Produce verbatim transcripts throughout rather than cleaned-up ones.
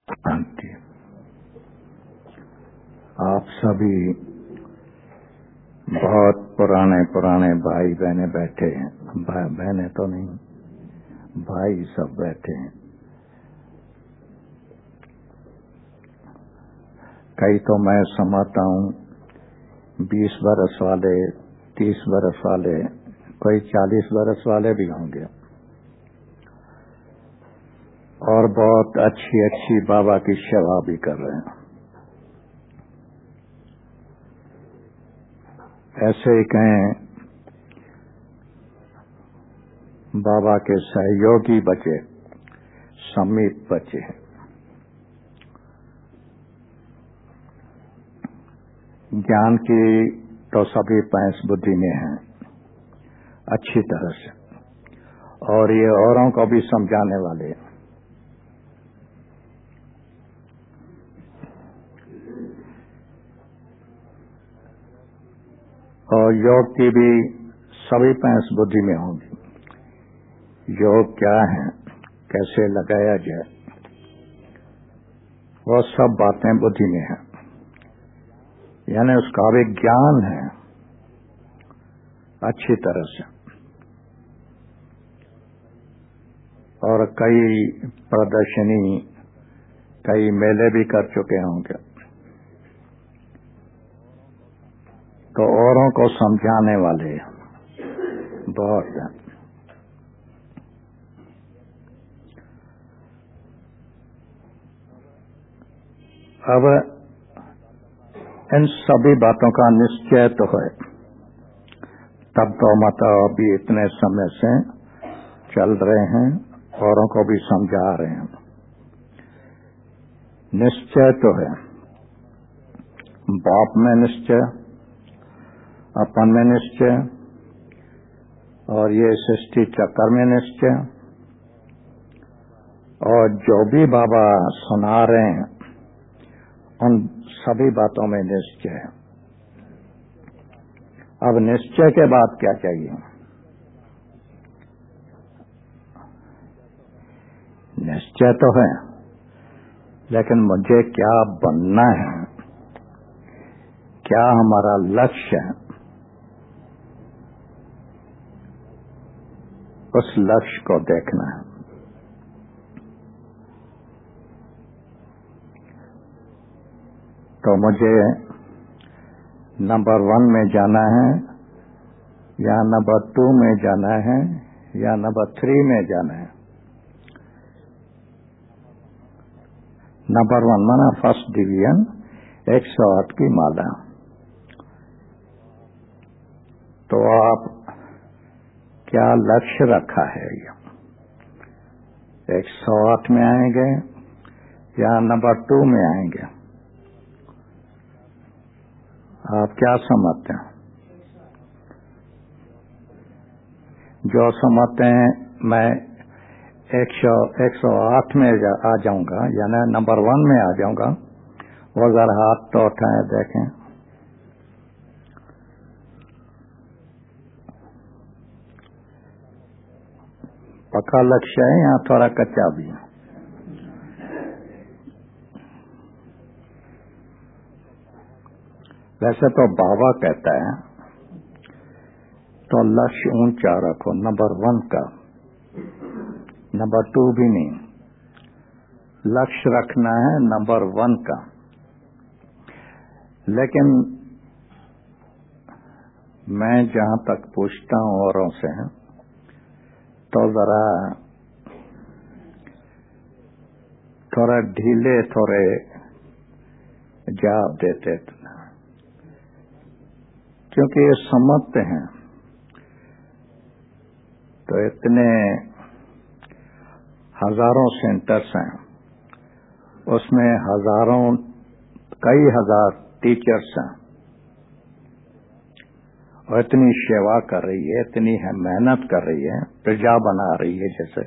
शांति। आप सभी बहुत पुराने पुराने भाई बहने बैठे हैं, बहने तो नहीं, भाई सब बैठे हैं। कई तो मैं समझता हूँ बीस बरस वाले, तीस बरस वाले, कोई चालीस बरस वाले भी होंगे और बहुत अच्छी अच्छी बाबा की सेवा भी कर रहे हैं। ऐसे ही कहें बाबा के सहयोगी बचे, समीप बचे हैं। ज्ञान की तो सभी पैंस बुद्धि में है अच्छी तरह से, और ये औरों को भी समझाने वाले हैं। और योग की भी सभी पैंस बुद्धि में होंगी। योग क्या है, कैसे लगाया जाए, वो सब बातें बुद्धि में है, यानी उसका भी ज्ञान है अच्छी तरह से। और कई प्रदर्शनी, कई मेले भी कर चुके होंगे, तो औरों को समझाने वाले बहुत हैं। अब इन सभी बातों का निश्चय तो है, तब तो मत अभी इतने समय से चल रहे हैं, औरों को भी समझा रहे हैं। निश्चय तो है, बाप में निश्चय, अपन में निश्चय, और ये सृष्टि चक्कर में निश्चय, और जो भी बाबा सुना रहे हैं उन सभी बातों में निश्चय है। अब निश्चय के बाद क्या चाहिए? निश्चय तो है, लेकिन मुझे क्या बनना है, क्या हमारा लक्ष्य है, उस लक्ष्य को देखना है। तो मुझे नंबर वन में जाना है, या नंबर टू में जाना है, या नंबर थ्री में जाना है। नंबर वन माना फर्स्ट डिवीजन, एक सौ आठ की माला। तो आप क्या लक्ष्य रखा है? एक सौ आठ में आएंगे या नंबर टू में आएंगे? आप क्या समझते हैं? जो समझते हैं मैं एक सौ एक सौ आठ में जा, आ जाऊंगा, यानी नंबर वन में आ जाऊंगा, वो जरा हाथ तो उठाए देखें। पक्का लक्ष्य है या थोड़ा कच्चा भी है? वैसे तो बाबा कहता है तो लक्ष्य ऊंचा रखो, नंबर वन का, नंबर टू भी नहीं। लक्ष्य रखना है नंबर वन का। लेकिन मैं जहां तक पूछता हूं औरों से, तो जरा थोड़ा ढीले थोड़े जवाब देते, क्योंकि ये समझते हैं। तो इतने हजारों सेंटर्स हैं, उसमें हजारों, कई हजार टीचर्स हैं, और इतनी सेवा कर रही है, इतनी है मेहनत कर रही है, प्रजा बना रही है जैसे।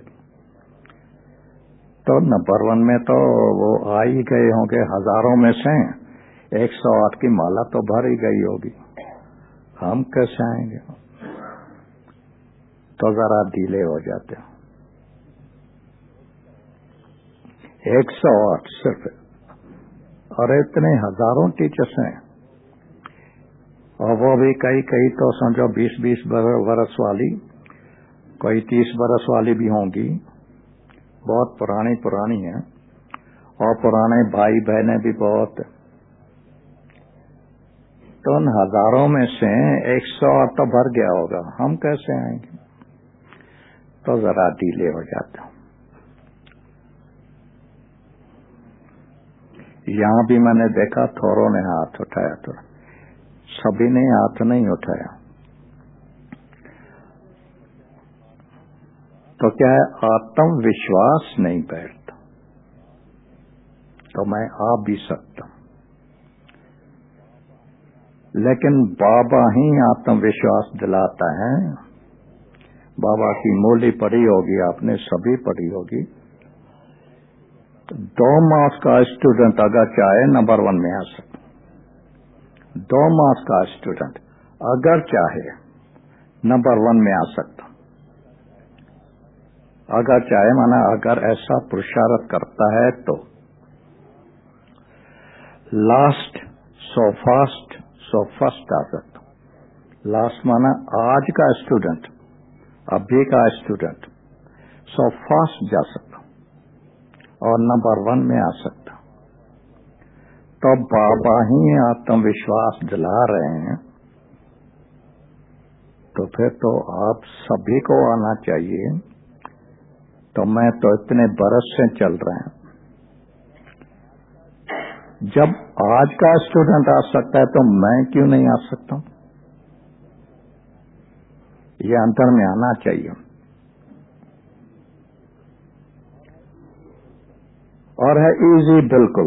तो नंबर वन में तो वो आ ही गए होंगे हजारों में से, एक सौ आठ की माला तो भर ही गई होगी। हम कैसे आएंगे? तो जरा ढीले हो जाते हैं। एक सौ आठ सिर्फ, और इतने हजारों टीचर्स हैं, और वो भी कई कई तो समझो बीस बीस बरस वाली, कोई तीस बरस वाली भी होंगी, बहुत पुरानी पुरानी हैं, और पुराने भाई बहनें भी बहुत। तो उन हजारों में से एक सौ तो भर गया होगा, हम कैसे आएंगे? तो जरा डीले हो जाता। यहां भी मैंने देखा थोड़ों ने हाथ उठाया, तो सभी ने हाथ नहीं उठाया। तो क्या है, आत्मविश्वास नहीं बैठता, तो मैं आ भी सकता, लेकिन बाबा ही आत्मविश्वास दिलाता है। बाबा की मूली पढ़ी होगी आपने, सभी पढ़ी होगी। तो दो मास का स्टूडेंट अगर चाहे नंबर वन में आ सकता, दो मास का स्टूडेंट अगर चाहे नंबर वन में आ सकता, अगर चाहे माना अगर ऐसा पुरुषार्थ करता है तो। Last so fast so first आ सकता। लास्ट माना आज का स्टूडेंट, अभी का स्टूडेंट सो फास्ट जा सकता और नंबर वन में आ सकता। तो बाबा ही आत्मविश्वास दिला रहे हैं, तो फिर तो आप सभी को आना चाहिए। तो मैं तो इतने बरस से चल रहे हैं, जब आज का स्टूडेंट आ सकता है तो मैं क्यों नहीं आ सकता? ये अंतर में आना चाहिए। और है इजी बिल्कुल।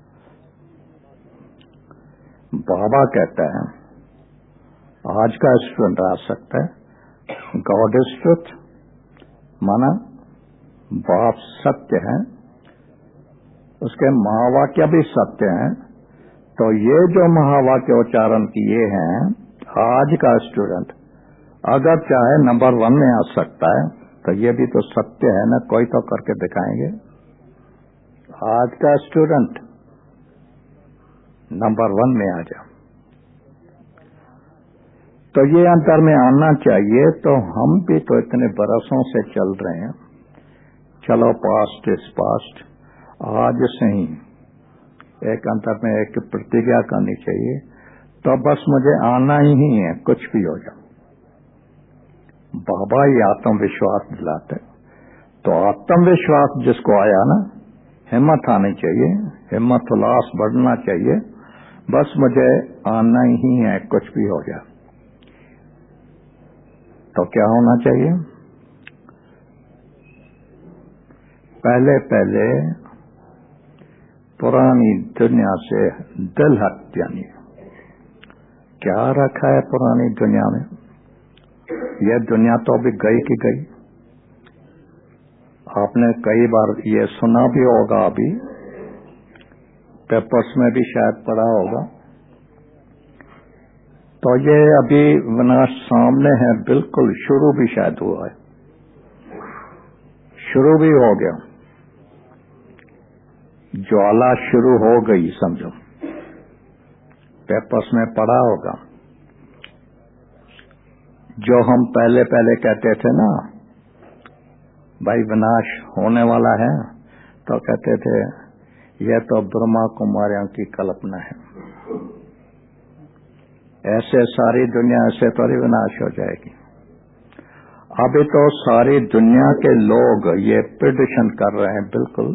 बाबा कहता है आज का स्टूडेंट आ सकता है। गॉड इज ट्रुथ, माना बाप सत्य है, उसके महावाक्य भी सत्य हैं। तो ये जो महावाक्य उच्चारण किए हैं, आज का स्टूडेंट अगर चाहे नंबर वन में आ सकता है, तो ये भी तो सत्य है ना, कोई तो करके दिखाएंगे। आज का स्टूडेंट नंबर वन में आ जाए, तो ये अंतर में आना चाहिए। तो हम भी तो इतने बरसों से चल रहे हैं, चलो पास्ट इज पास्ट। आज से ही एक अंतर में एक प्रतिज्ञा करनी चाहिए, तो बस मुझे आना ही है, कुछ भी हो जाए। बाबा ही आत्मविश्वास दिलाते, तो आत्मविश्वास जिसको आया ना, हिम्मत आनी चाहिए, हिम्मत उल्लास बढ़ना चाहिए। बस मुझे आना ही है, कुछ भी हो जाए। तो क्या होना चाहिए? पहले पहले पुरानी दुनिया से दिल हट जानी। क्या रखा है पुरानी दुनिया में? यह दुनिया तो अभी गई की गई। आपने कई बार ये सुना भी होगा, अभी पेपर्स में भी शायद पढ़ा होगा। तो ये अभी विनाश सामने है, बिल्कुल शुरू भी शायद हुआ है, शुरू भी हो गया, ज्वाला शुरू हो गई समझो। पेपर्स में पढ़ा होगा। जो हम पहले पहले कहते थे ना, भाई विनाश होने वाला है, तो कहते थे यह तो ब्रह्मा कुमारियों की कल्पना है, ऐसे सारी दुनिया ऐसे थोड़ी विनाश हो जाएगी। अभी तो सारी दुनिया के लोग ये प्रेडिक्शन कर रहे हैं, बिल्कुल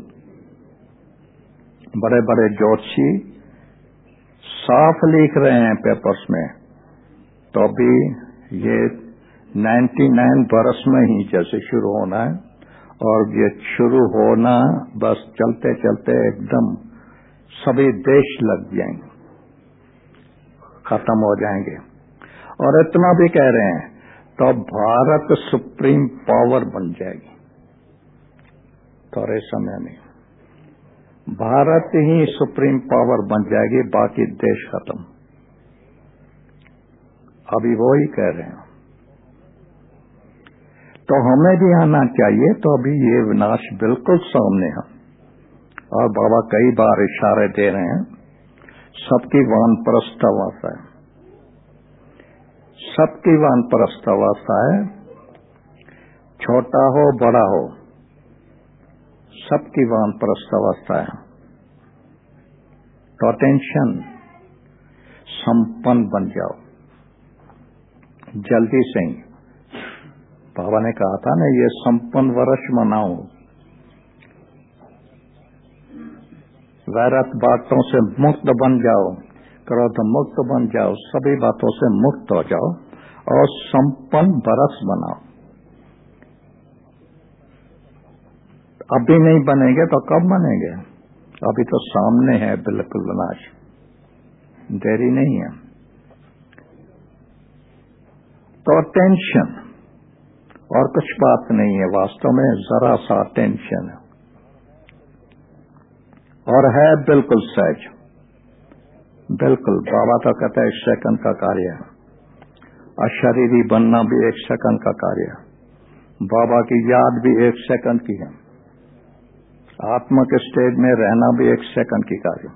बड़े बड़े ज्योतिषी साफ लिख रहे हैं पेपर्स में। तो अभी ये निन्यानवे बरस में ही जैसे शुरू होना है, और ये शुरू होना बस चलते चलते एकदम सभी देश लग जाएंगे, खत्म हो जाएंगे। और इतना भी कह रहे हैं तो भारत सुप्रीम पावर बन जाएगी थोड़े समय में। भारत ही सुप्रीम पावर बन जाएगी, बाकी देश खत्म। अभी वो ही कह रहे हैं। तो हमें भी आना चाहिए। तो अभी ये विनाश बिल्कुल सामने है, और बाबा कई बार इशारे दे रहे हैं, सबकी वानप्रस्थ अवस्था है, सबकी वानप्रस्थ अवस्था है, छोटा हो बड़ा हो, सबकी वानप्रस्थ अवस्था है। तो टेंशन संपन्न बन जाओ जल्दी से ही। बाबा ने कहा था ना, ये संपन्न वर्ष मनाओ, वैरत बातों से मुक्त बन जाओ, क्रोध मुक्त बन जाओ, सभी बातों से मुक्त हो जाओ और संपन्न बरस बनाओ। अभी नहीं बनेंगे तो कब बनेंगे? अभी तो सामने है बिल्कुल विनाश, देरी नहीं है। तो टेंशन और कुछ बात नहीं है, वास्तव में जरा सा टेंशन है और है बिल्कुल सहज, बिल्कुल। बाबा तो कहता है एक सेकंड का कार्य है, अशरीरी बनना भी एक सेकंड का कार्य है, बाबा की याद भी एक सेकंड की है, आत्मा के स्टेज में रहना भी एक सेकंड की कार्य।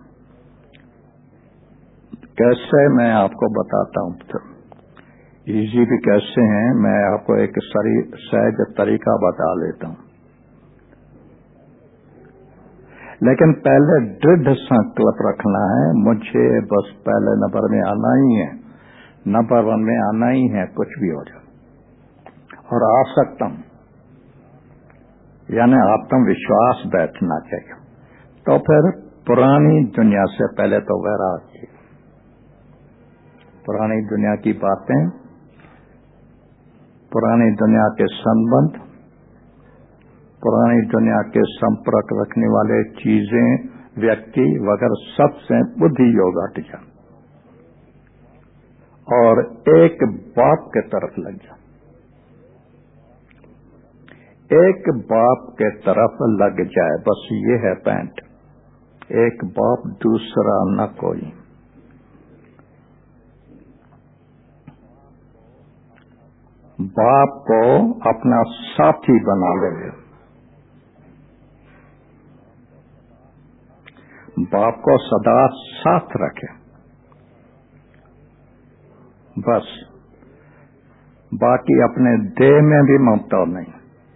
कैसे, मैं आपको बताता हूं, तो इजी भी कैसे हैं, मैं आपको एक सहज तरीका बता लेता हूं। लेकिन पहले दृढ़ संकल्प रखना है, मुझे बस पहले नंबर में आना ही है, नंबर वन में आना ही है, कुछ भी हो जाए, और आ सकता हूं, यानी आत्मविश्वास बैठना चाहिए। तो फिर पुरानी दुनिया से पहले तो वैराग्य, पुरानी दुनिया की बातें, पुरानी दुनिया के संबंध, पुरानी दुनिया के संपर्क रखने वाले चीजें, व्यक्ति वगैरह सबसे बुद्धि योग हट जा और एक बाप के तरफ लग जा, एक बाप के तरफ लग जाए, बस ये है पैंट। एक बाप, दूसरा न कोई। बाप को अपना साथी बना ले, बाप को सदा साथ रखे, बस। बाकी अपने देह में भी ममता नहीं,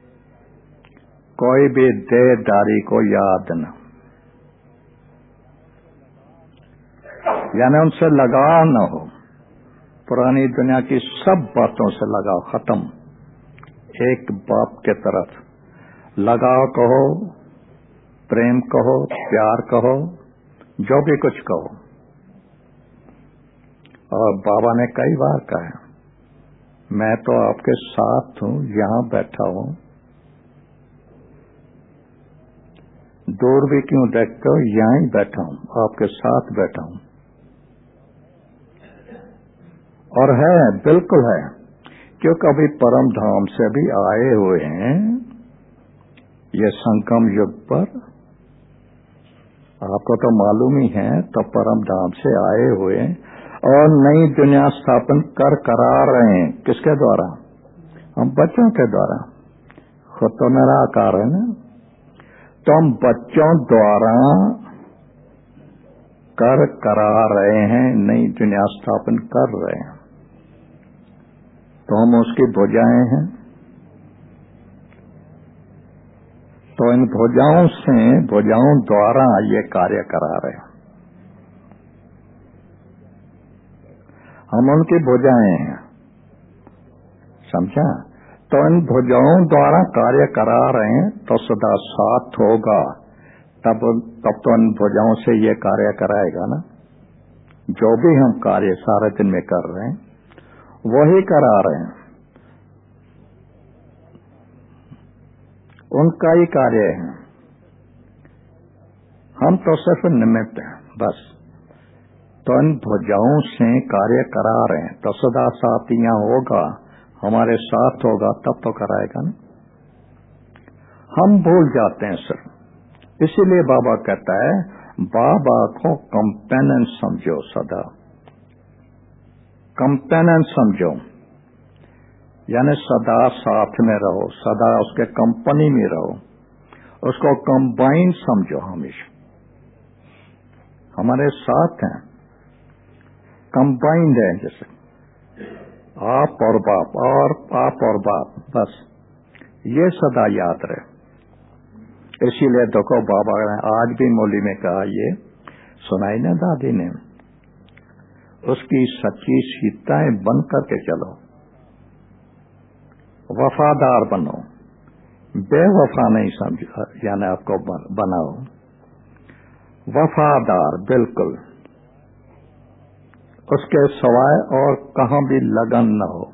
कोई भी देहदारी को याद न, यानी उनसे लगाव न हो, पुरानी दुनिया की सब बातों से लगाव खत्म। एक बाप के तरफ लगाव कहो, प्रेम कहो, प्यार कहो, जो भी कुछ कहो। और बाबा ने कई बार कहा, मैं तो आपके साथ हूं, यहां बैठा हूं, दूर भी क्यों देखते हो, यहां ही बैठा हूं, आपके साथ बैठा हूं। और है, बिल्कुल है, क्योंकि अभी परम धाम से भी आए हुए हैं, ये संगम युग पर, आपको तो मालूम ही है, तो परम धाम से आए हुए और नई दुनिया स्थापन कर करा रहे हैं। किसके द्वारा? हम बच्चों के द्वारा। खुद तो निराकार है ना, तो हम बच्चों द्वारा कर करा रहे हैं, नई दुनिया स्थापन कर रहे हैं, तो हम उसकी भुजाएं हैं। तो इन भुजाओं से, भुजाओं द्वारा ये कार्य करा रहे हैं, हम उनकी भुजाएं हैं, समझा? तो इन भुजाओं द्वारा कार्य करा रहे हैं, तो सदा साथ होगा, तब तब तो इन भुजाओं से ये कार्य कराएगा ना। जो भी हम कार्य सारे दिन में कर रहे हैं, वही करा रहे हैं, उनका ही कार्य है, हम तो सिर्फ निमित्त हैं, बस। तो इन भुजाओं से कार्य करा रहे हैं, तो सदा साथ यहाँ होगा, हमारे साथ होगा, तब तो कराएगा ना। हम भूल जाते हैं सिर्फ, इसीलिए बाबा कहता है, बाबा को कंपेनियन समझो, सदा कंपेनियन समझो, यानी सदा साथ में रहो, सदा उसके कंपनी में रहो, उसको कंबाइन समझो। हमेशा हमारे साथ हैं, कंबाइंड है, जैसे आप और बाप और आप और बाप, बस ये सदा याद रहे। इसीलिए देखो बाबा ने आज भी मौली में कहा, ये सुनाई ना दादी ने, उसकी सच्ची सीताएं बन करके चलो, वफादार बनो, बेवफा नहीं समझो, यानी आपको बनाओ वफादार बिल्कुल, उसके सवाए और कहां भी लगन न हो।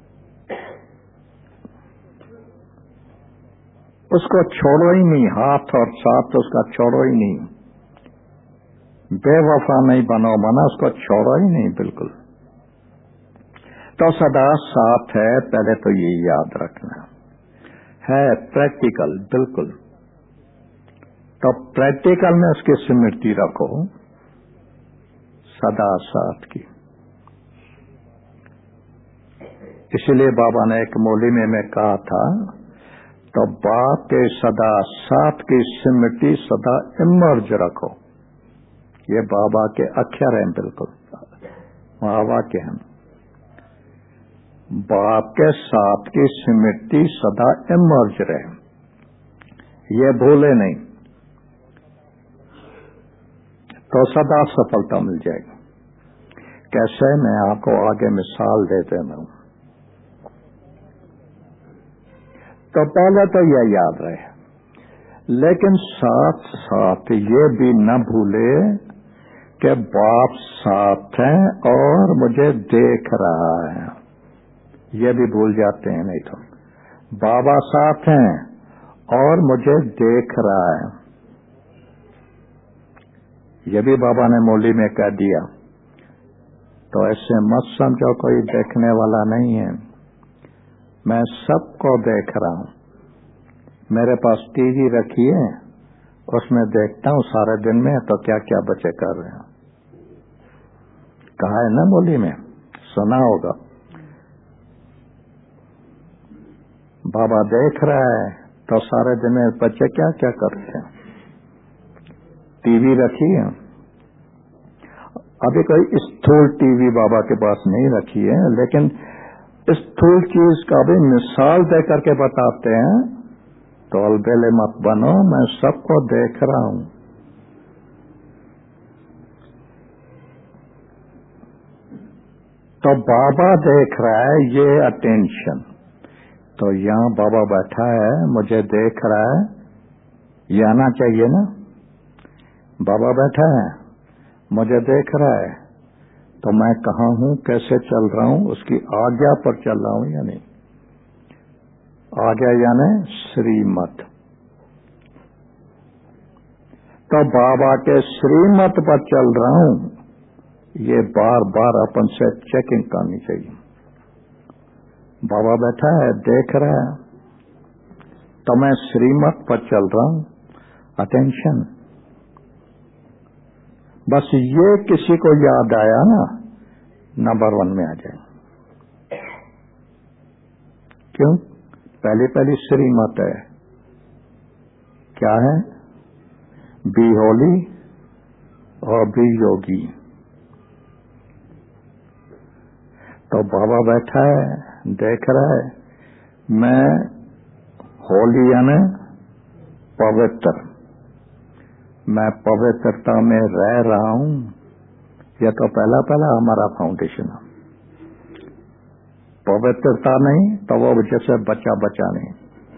उसको छोड़ो ही नहीं, हाथ और साथ उसका छोड़ो ही नहीं, बेवफा नहीं बनो, मना उसको छोड़ो ही नहीं बिल्कुल। तो सदा साथ है, पहले तो ये याद रखना है, प्रैक्टिकल बिल्कुल। तो प्रैक्टिकल में उसकी स्मृति रखो सदा साथ की। इसलिए बाबा ने एक मौली में मैं कहा था, तो बाप के सदा साथ की स्मृति सदा इमर्ज रखो। ये बाबा के अक्षर हैं, बिल्कुल महावाक्य हैं। बाप के साथ की स्मृति सदा इमर्ज रहे, ये भूले नहीं, तो सदा सफलता मिल जाएगी। कैसे, मैं आपको आगे मिसाल देते हूं। तो पहले तो यह याद रहे, लेकिन साथ साथ ये भी न भूले कि बाप साथ है और मुझे देख रहा है। ये भी भूल जाते हैं, नहीं तो बाबा साथ हैं और मुझे देख रहा है, ये भी बाबा ने मौली में कह दिया। तो ऐसे मत समझो कोई देखने वाला नहीं है, मैं सबको देख रहा हूं। मेरे पास टीवी रखी है, उसमें देखता हूं सारे दिन में, तो क्या क्या बच्चे कर रहे हैं। कहा है ना मौली में, सुना होगा, बाबा देख रहा है तो सारे दिन में बच्चे क्या क्या करते हैं। टीवी रखी है, अभी कोई स्थूल टीवी बाबा के पास नहीं रखी है, लेकिन स्थूल चीज का भी मिसाल दे करके बताते हैं। तो अलबेले मत बनो, मैं सबको देख रहा हूं। तो बाबा देख रहा है, ये अटेंशन। तो यहां बाबा बैठा है, मुझे देख रहा है, ये आना चाहिए ना। बाबा बैठा है, मुझे देख रहा है, तो मैं कहाँ हूं, कैसे चल रहा हूं, उसकी आज्ञा पर चल रहा हूं या नहीं। आज्ञा यानी श्रीमत। तो बाबा के श्रीमत पर चल रहा हूं, ये बार बार अपन से चेकिंग करनी चाहिए। बाबा बैठा है, देख रहा है, तो मैं श्रीमत पर चल रहा हूं, अटेंशन। बस ये किसी को याद आया ना, नंबर वन में आ जाए। क्यों? पहली पहली श्रीमत है, क्या है? बी होली और बी योगी। तो बाबा बैठा है, देख रहा है, मैं होली यानी पवित्र, मैं पवित्रता में रह रहा हूं। यह तो पहला पहला हमारा फाउंडेशन है। पवित्रता नहीं तो वो जैसे बच्चा बच्चा नहीं।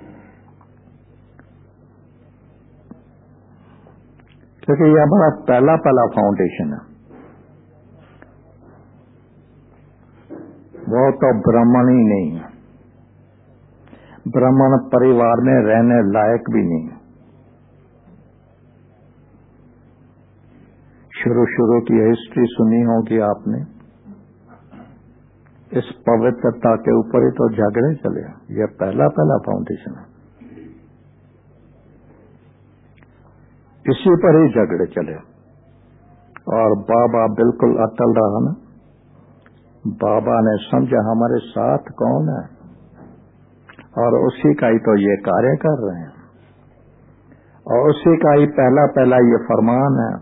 क्योंकि यह हमारा पहला पहला फाउंडेशन है। वो तो ब्राह्मण ही नहीं है, ब्राह्मण परिवार में रहने लायक भी नहीं। शुरू शुरू की हिस्ट्री सुनी होगी आपने, इस पवित्रता के ऊपर ही तो झगड़े चले। यह पहला पहला फाउंडेशन है, इसी पर ही झगड़े चले। और बाबा बिल्कुल अटल रहा ना। बाबा ने समझा हमारे साथ कौन है, और उसी का ही तो ये कार्य कर रहे हैं। और उसी का ही पहला पहला ये फरमान है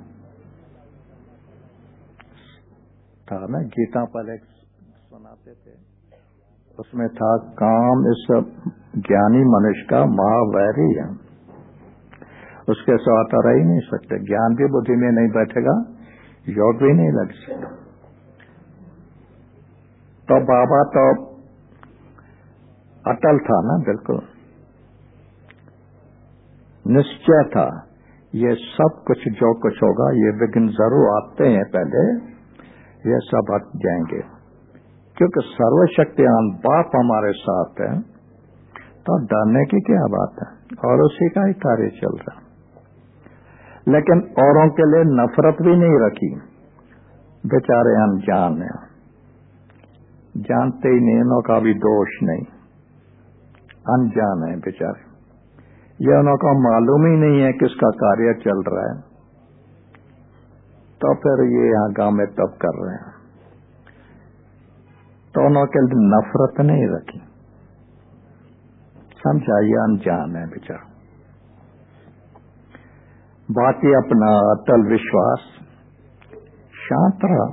था ना, गीता पर एक सुनाते थे, उसमें था काम इस ज्ञानी मनुष्य का महावैरी है, उसके सिवा तो रह ही नहीं सकते। ज्ञान भी बुद्धि में नहीं बैठेगा, योग भी नहीं लग सकता। तो बाबा तो अटल था ना, बिल्कुल निश्चय था, ये सब कुछ जो कुछ होगा ये विघ्न जरूर आते हैं, पहले ये सब हट जाएंगे, क्योंकि सर्वशक्तिमान बाप हमारे साथ है, तो डरने की क्या बात है, और उसी का ही कार्य चल रहा। लेकिन औरों के लिए नफरत भी नहीं रखी, बेचारे अनजान है, जानते ही नहीं, उनका भी दोष नहीं, अनजान है बेचारे, ये उनको मालूम ही नहीं है किसका कार्य चल रहा है, तो फिर ये यहाँ गांव में तब कर रहे हैं, तो उनके लिए नफरत नहीं रखी, समझाइए, अनजान है बेचारा। बाकी अपना अटल विश्वास, शांत रहा,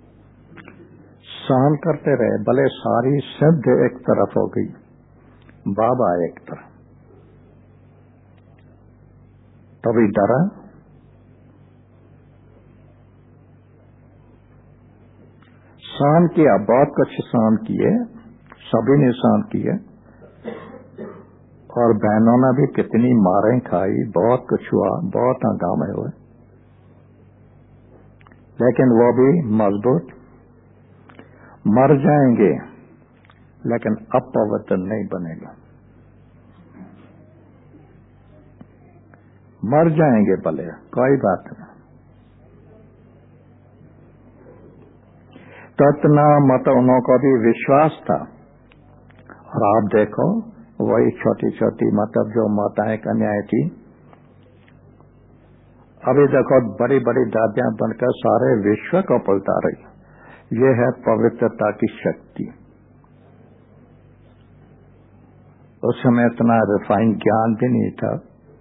सहन करते रहे, भले सारी सिद्ध एक तरफ हो गई, बाबा एक तरफ, तभी डरा। सहन किया, बहुत कुछ सहन किए, सभी ने सहन किए, और बहनों ने भी कितनी मारें खाई, बहुत कुछ हुआ, बहुत हंगामे हुए, लेकिन वो भी मजबूत। मर जाएंगे लेकिन अपवित्र नहीं बनेगा, मर जाएंगे भले, कोई बात नहीं। तो इतना मत उन्हों को भी विश्वास था, और आप देखो वही छोटी छोटी मतलब जो माताएं कन्याएं थी, अभी देखो बड़ी बड़ी दादियां बनकर सारे विश्व को पलटा रही। ये है पवित्रता की शक्ति। उस समय इतना रिफाइन ज्ञान भी नहीं था,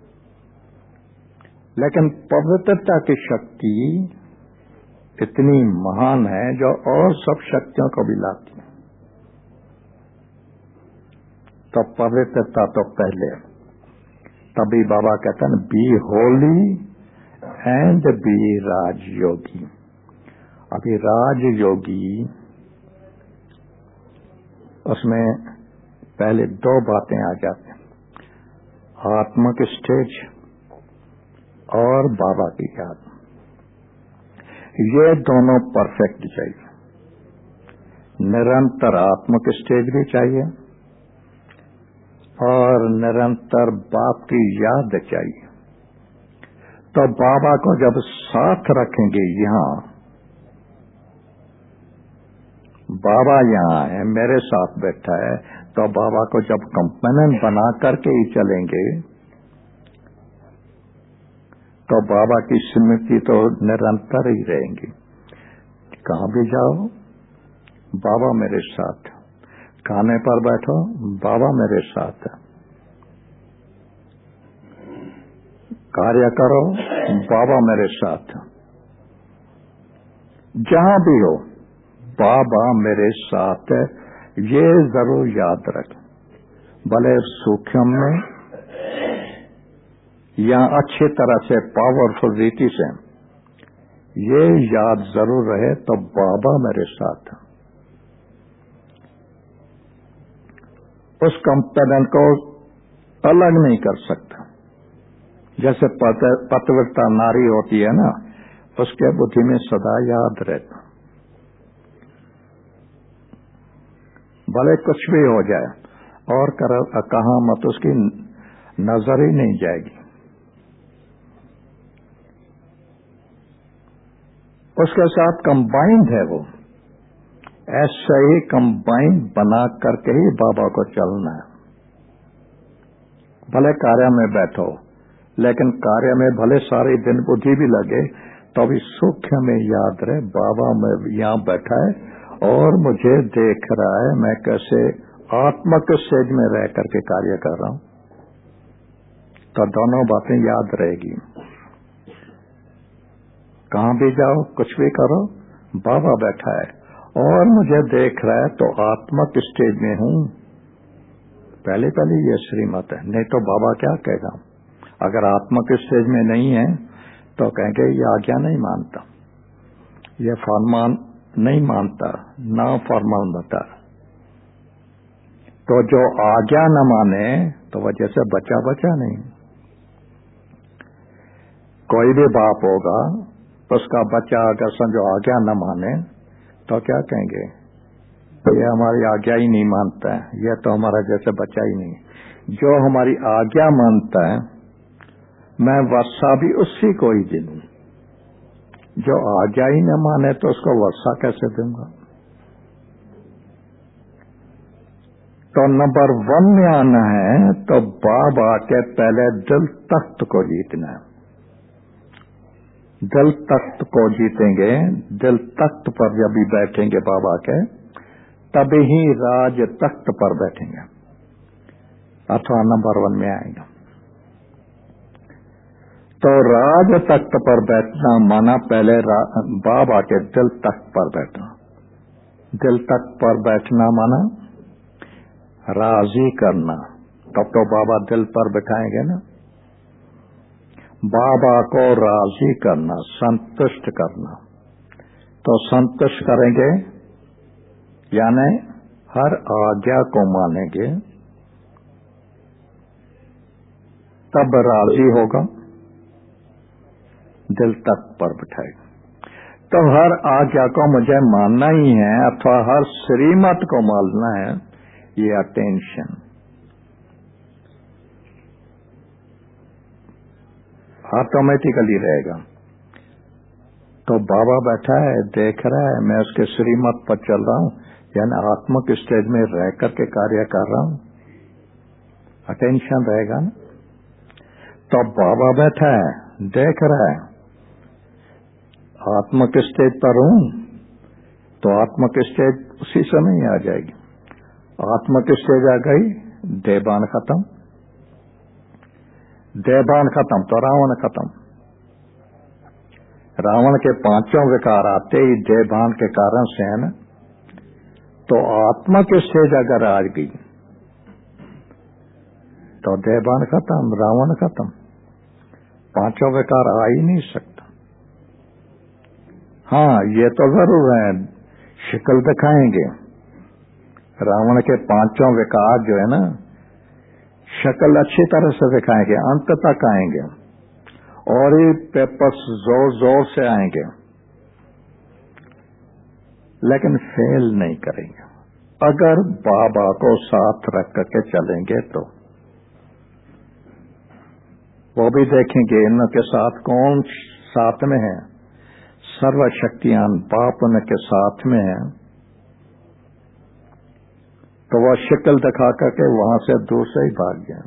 लेकिन पवित्रता की शक्ति इतनी महान है जो और सब शक्तियों को भी लाती है। तो पवित्रता तो पहले, तभी बाबा कहते हैं बी होली एंड बी राजयोगी। अभी राजयोगी, उसमें पहले दो बातें आ जाती हैं, आत्मिक स्टेज और बाबा की याद, ये दोनों परफेक्ट चाहिए। निरंतर आत्मिक स्टेज भी चाहिए और निरंतर बाप की याद चाहिए। तो बाबा को जब साथ रखेंगे, यहाँ बाबा यहाँ है, मेरे साथ बैठा है, तो बाबा को जब कंपेनियन बना करके ही चलेंगे, तो बाबा की स्मृति तो निरंतर ही रहेंगी। कहाँ भी जाओ बाबा मेरे साथ, खाने पर बैठो बाबा मेरे साथ, कार्य करो बाबा मेरे साथ, जहां भी हो बाबा मेरे साथ है, ये जरूर याद रख। भले सूक्ष्म में या अच्छी तरह से पावरफुल रीति से ये याद जरूर रहे, तो बाबा मेरे साथ है। उस कंपेनियन को अलग नहीं कर सकता। जैसे पतिव्रता नारी होती है ना, उसके बुद्धि में सदा याद रहता, भले कुछ भी हो जाए, और कर कहा मत उसकी नजर ही नहीं जाएगी। उसके साथ कंबाइंड है वो, ऐसा ही कंबाइंड बना करके ही बाबा को चलना है। भले कार्य में बैठो, लेकिन कार्य में भले सारे दिन बुद्धि भी लगे, तो भी सूक्ष्म में याद रहे बाबा में यहाँ बैठा है और मुझे देख रहा है, मैं कैसे आत्मा के स्टेज में रह करके कार्य कर रहा हूं। तो दोनों बातें याद रहेगी। कहां भी जाओ, कुछ भी करो, बाबा बैठा है और मुझे देख रहा है, तो आत्मक स्टेज में हूं। पहले पहले ये श्रीमत है, नहीं तो बाबा क्या कहेगा। अगर आत्मक स्टेज में नहीं है तो कहेंगे ये आज्ञा नहीं मानता, ये फरमान नहीं मानता, ना फरमान बता। तो जो आज्ञा न माने तो वह जैसे बचा बचा नहीं। कोई भी बाप होगा, उसका बच्चा अगर समझो आज्ञा न माने तो क्या कहेंगे, तो ये हमारी आज्ञा ही नहीं मानता है, यह तो हमारा जैसे बच्चा ही नहीं। जो हमारी आज्ञा मानता है मैं वर्षा भी उसी को ही दूं, जो आज्ञा ही न माने तो उसको वर्षा कैसे दूंगा। तो नंबर वन में आना है तो बाबा के पहले दिल तख्त को जीतना है। दिल तख्त को जीतेंगे, दिल तख्त पर जब भी बैठेंगे बाबा के, तभी ही राज तख्त पर बैठेंगे अथवा नंबर वन में आएंगे। तो राज तख्त पर बैठना माना पहले बाबा के दिल तख्त पर बैठना। दिल तख्त पर बैठना माना राजी करना, तब तो बाबा दिल पर बैठाएंगे ना। बाबा को राजी करना, संतुष्ट करना। तो संतुष्ट करेंगे यानी हर आज्ञा को मानेंगे, तब राजी होगा, दिल तक पर बिठाएगा। तो हर आज्ञा को मुझे मानना ही है अथवा हर श्रीमत को मानना है, ये अटेंशन। ऑटोमेटिकली रहेगा। तो बाबा बैठा है, देख रहा है, मैं उसके श्रीमत पर चल रहा हूं, यानी आत्मक स्टेज में रह करके कार्य कर रहा हूं, अटेंशन रहेगा ना। तो बाबा बैठा है, देख रहा है, आत्मक स्टेज पर हूं, तो आत्मक स्टेज उसी समय ही आ जाएगी। आत्मक स्टेज आ गई, देहभान खत्म, देहभान खत्म तो रावण खत्म। रावण के पांचों विकार आते ही देहभान के कारण से है ना। तो आत्मक स्टेज अगर आ गई तो देहभान खत्म, रावण खत्म, पांचों विकार आ ही नहीं सकता। हाँ, ये तो जरूर है, शिकल दिखाएंगे। रावण के पांचों विकार जो है ना, शक्ल अच्छी तरह से दिखाएंगे, अंत तक आएंगे और ये पेपर्स जोर जोर से आएंगे, लेकिन फेल नहीं करेंगे अगर बाबा को साथ रख करके चलेंगे। तो वो भी देखेंगे इनके साथ कौन साथ में है, सर्वशक्तियान बाप उनके साथ में है। तो वह शक्ल दिखा करके वहां से दूर से ही भाग गया,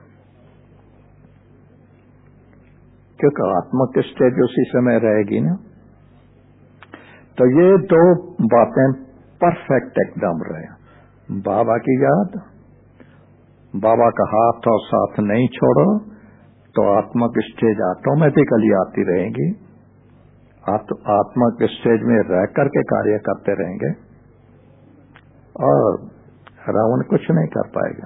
क्योंकि आत्मक स्टेज उसी समय रहेगी ना। तो ये दो बातें परफेक्ट एकदम रहे, बाबा की याद, बाबा का हाथ और साथ नहीं छोड़ो, तो आत्मक स्टेज ऑटोमेटिकली आती रहेगी। आत्मक स्टेज में रह करके कार्य करते रहेंगे और रावण कुछ नहीं कर पाएगा।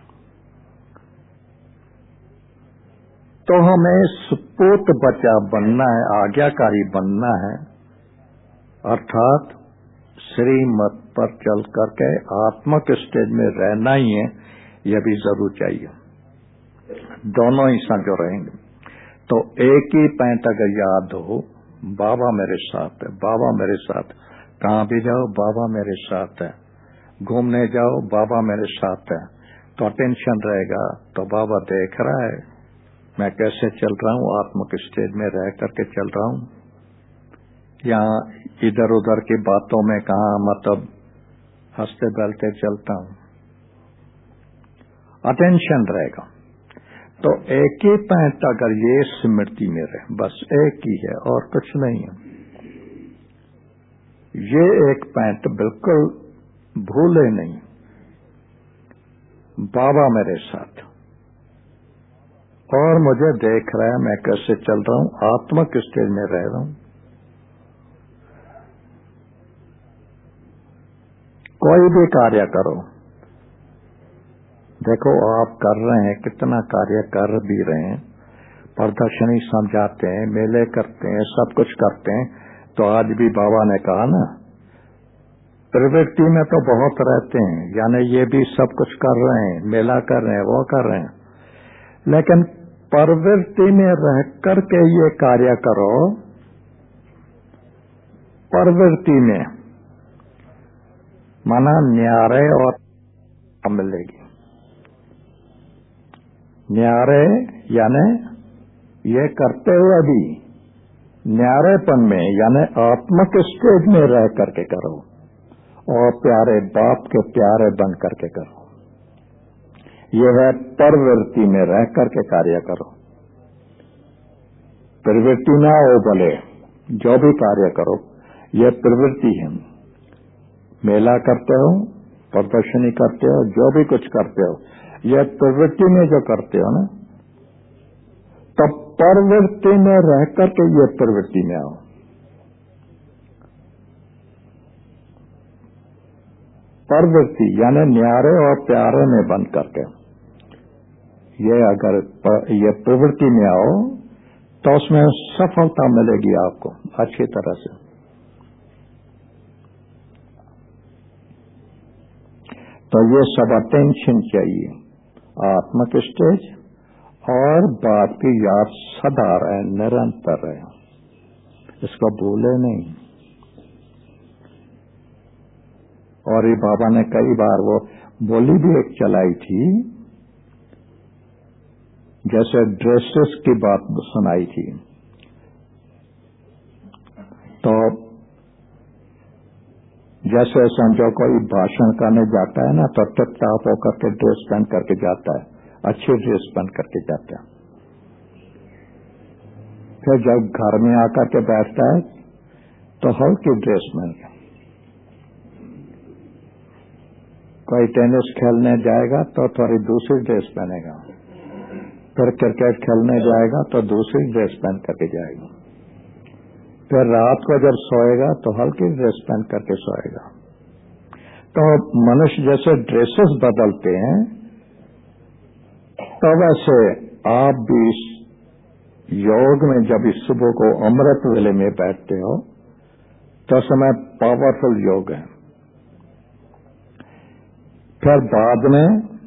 तो हमें सपूत बच्चा बनना है, आज्ञाकारी बनना है, अर्थात श्रीमत पर चल करके आत्मक स्टेज में रहना ही है, यह भी जरूर चाहिए। दोनों ही संजो रहेंगे तो एक ही पैंट अगर याद हो, बाबा मेरे साथ है, बाबा मेरे साथ, कहां भी जाओ बाबा मेरे साथ है, घूमने जाओ बाबा मेरे साथ है, तो अटेंशन रहेगा। तो बाबा देख रहा है मैं कैसे चल रहा हूं, आत्मक स्टेज में रह करके चल रहा हूं, यहाँ इधर उधर की बातों में कहा मतलब हंसते बहलते चलता हूं, अटेंशन रहेगा। तो एक ही पैंट अगर ये स्मृति में रहे, बस एक ही है और कुछ नहीं है, ये एक पैंट बिल्कुल भूले नहीं, बाबा मेरे साथ और मुझे देख रहा है मैं कैसे चल रहा हूं, आत्मक स्टेज में रह रहा हूं। कोई भी कार्य करो, देखो आप कर रहे हैं, कितना कार्य कर भी रहे हैं, प्रदर्शनी समझाते हैं, मेले करते हैं, सब कुछ करते हैं। तो आज भी बाबा ने कहा ना, प्रवृत्ति में तो बहुत रहते हैं, यानी ये भी सब कुछ कर रहे हैं, मेला कर रहे हैं, वो कर रहे हैं, लेकिन प्रवृत्ति में रह करके ये कार्य करो। प्रवृत्ति में माना न्यारे और मिलेगी। न्यारे यानी ये करते हुए भी न्यारेपन में, यानी आत्मक स्टेज में रह करके करो, और प्यारे बाप के प्यारे बन करके करो। ये है प्रवृत्ति में रह करके कार्य करो। प्रवृत्ति ना हो भले, जो भी कार्य करो, ये प्रवृत्ति है। मेला करते हो, प्रदर्शनी करते हो, जो भी कुछ करते हो, ये प्रवृत्ति में जो करते हो ना, तो प्रवृत्ति में रह करके ये प्रवृत्ति में आओ। प्रवृत्ति यानी न्यारे और प्यारे में बन करके, ये अगर ये प्रवृत्ति में आओ तो उसमें सफलता मिलेगी आपको अच्छी तरह से। तो ये सब अटेंशन चाहिए, आत्मक स्टेज, और बात की याद सदा रहे, निरंतर रहे, इसको भूले नहीं। और ये बाबा ने कई बार वो बोली भी एक चलाई थी, जैसे ड्रेसेस की बात सुनाई थी। तो जैसे समझो कोई भाषण करने जाता है ना, तो टिप टॉप होकर के ड्रेस पहन करके जाता है, अच्छी ड्रेस पहन करके जाता है। फिर जब घर में आकर के बैठता है तो हल्की ड्रेस में, कोई टेनिस खेलने जाएगा तो थोड़ी दूसरी ड्रेस पहनेगा, फिर क्रिकेट खेलने जाएगा तो दूसरी ड्रेस पहन करके जाएगा, फिर रात को जब सोएगा तो हल्की ड्रेस पहन करके सोएगा। तो मनुष्य जैसे ड्रेसेस बदलते हैं, तो वैसे आप भी योग में जब इस सुबह को अमृत वेले में बैठते हो तो समय पावरफुल योग है। फिर बाद में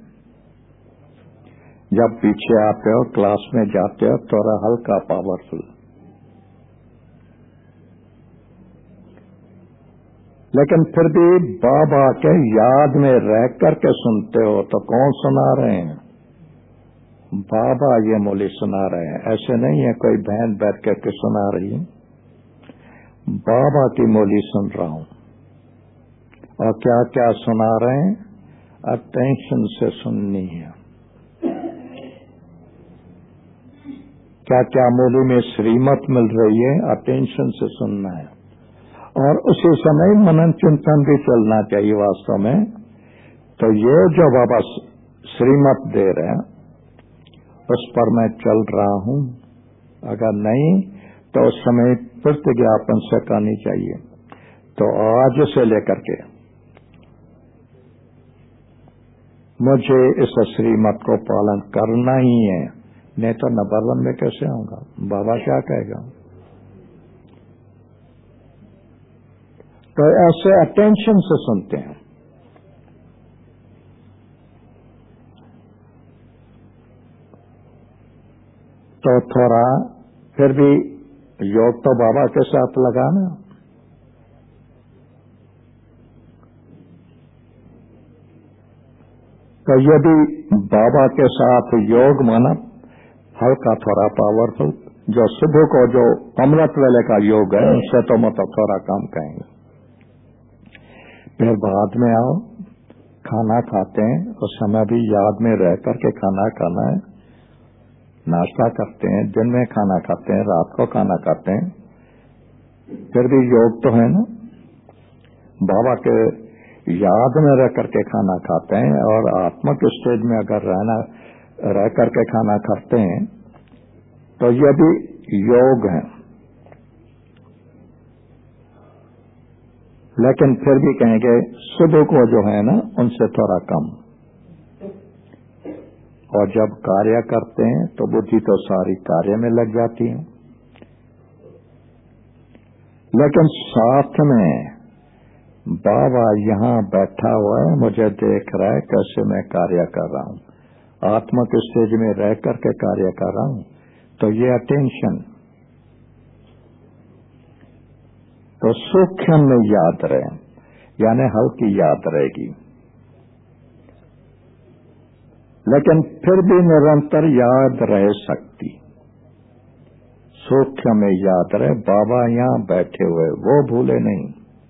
जब पीछे आते हो, क्लास में जाते हो, थोड़ा हल्का पावरफुल। लेकिन फिर भी बाबा के याद में रह करके सुनते हो तो कौन सुना रहे हैं? बाबा ये मौली सुना रहे हैं, ऐसे नहीं है कोई बहन बैठ करके सुना रही है। बाबा की मौली सुन रहा हूं, और क्या क्या सुना रहे हैं, अटेंशन से सुननी है। क्या क्या मौली में श्रीमत मिल रही है, अटेंशन से सुनना है, और उसी समय मनन चिंतन भी चलना चाहिए वास्तव में। तो ये जो बाबा श्रीमत दे रहे हैं उस पर मैं चल रहा हूं, अगर नहीं तो उस समय प्रतिज्ञापन से करनी चाहिए। तो आज से लेकर के मुझे इस श्रीमत को पालन करना ही है, नहीं तो नंबर में कैसे आऊंगा, बाबा क्या कहेगा। तो ऐसे अटेंशन से सुनते हैं। तो थोड़ा फिर भी योग तो बाबा के साथ लगाना। तो यदि बाबा के साथ योग माना हल्का थोड़ा पावरफुल, जो सुबह को जो अमृत वेले का योग है उससे तो मतलब थोड़ा कम कहेंगे। फिर बाद में आओ, खाना खाते हैं उस समय भी याद में रह करके खाना खाना है। नाश्ता करते हैं, दिन में खाना खाते हैं, रात को खाना खाते हैं, फिर भी योग तो है ना। बाबा के याद में रह करके खाना खाते हैं, और आत्मक स्टेज में अगर रहना रह करके खाना खाते हैं तो ये भी योग है, लेकिन फिर भी कहेंगे सुबह को जो है ना उनसे थोड़ा कम। और जब कार्य करते हैं तो बुद्धि तो सारी कार्य में लग जाती है, लेकिन साथ में बाबा यहाँ बैठा हुआ है, मुझे देख रहा है कैसे मैं कार्य कर रहा हूँ, आत्मक स्टेज में रह करके कार्य कर रहा हूँ, तो ये अटेंशन तो सूक्ष्म में याद रहे, यानी हल्की याद रहेगी, लेकिन फिर भी निरंतर याद रह सकती। सूक्ष्म में याद रहे बाबा यहाँ बैठे हुए, वो भूले नहीं।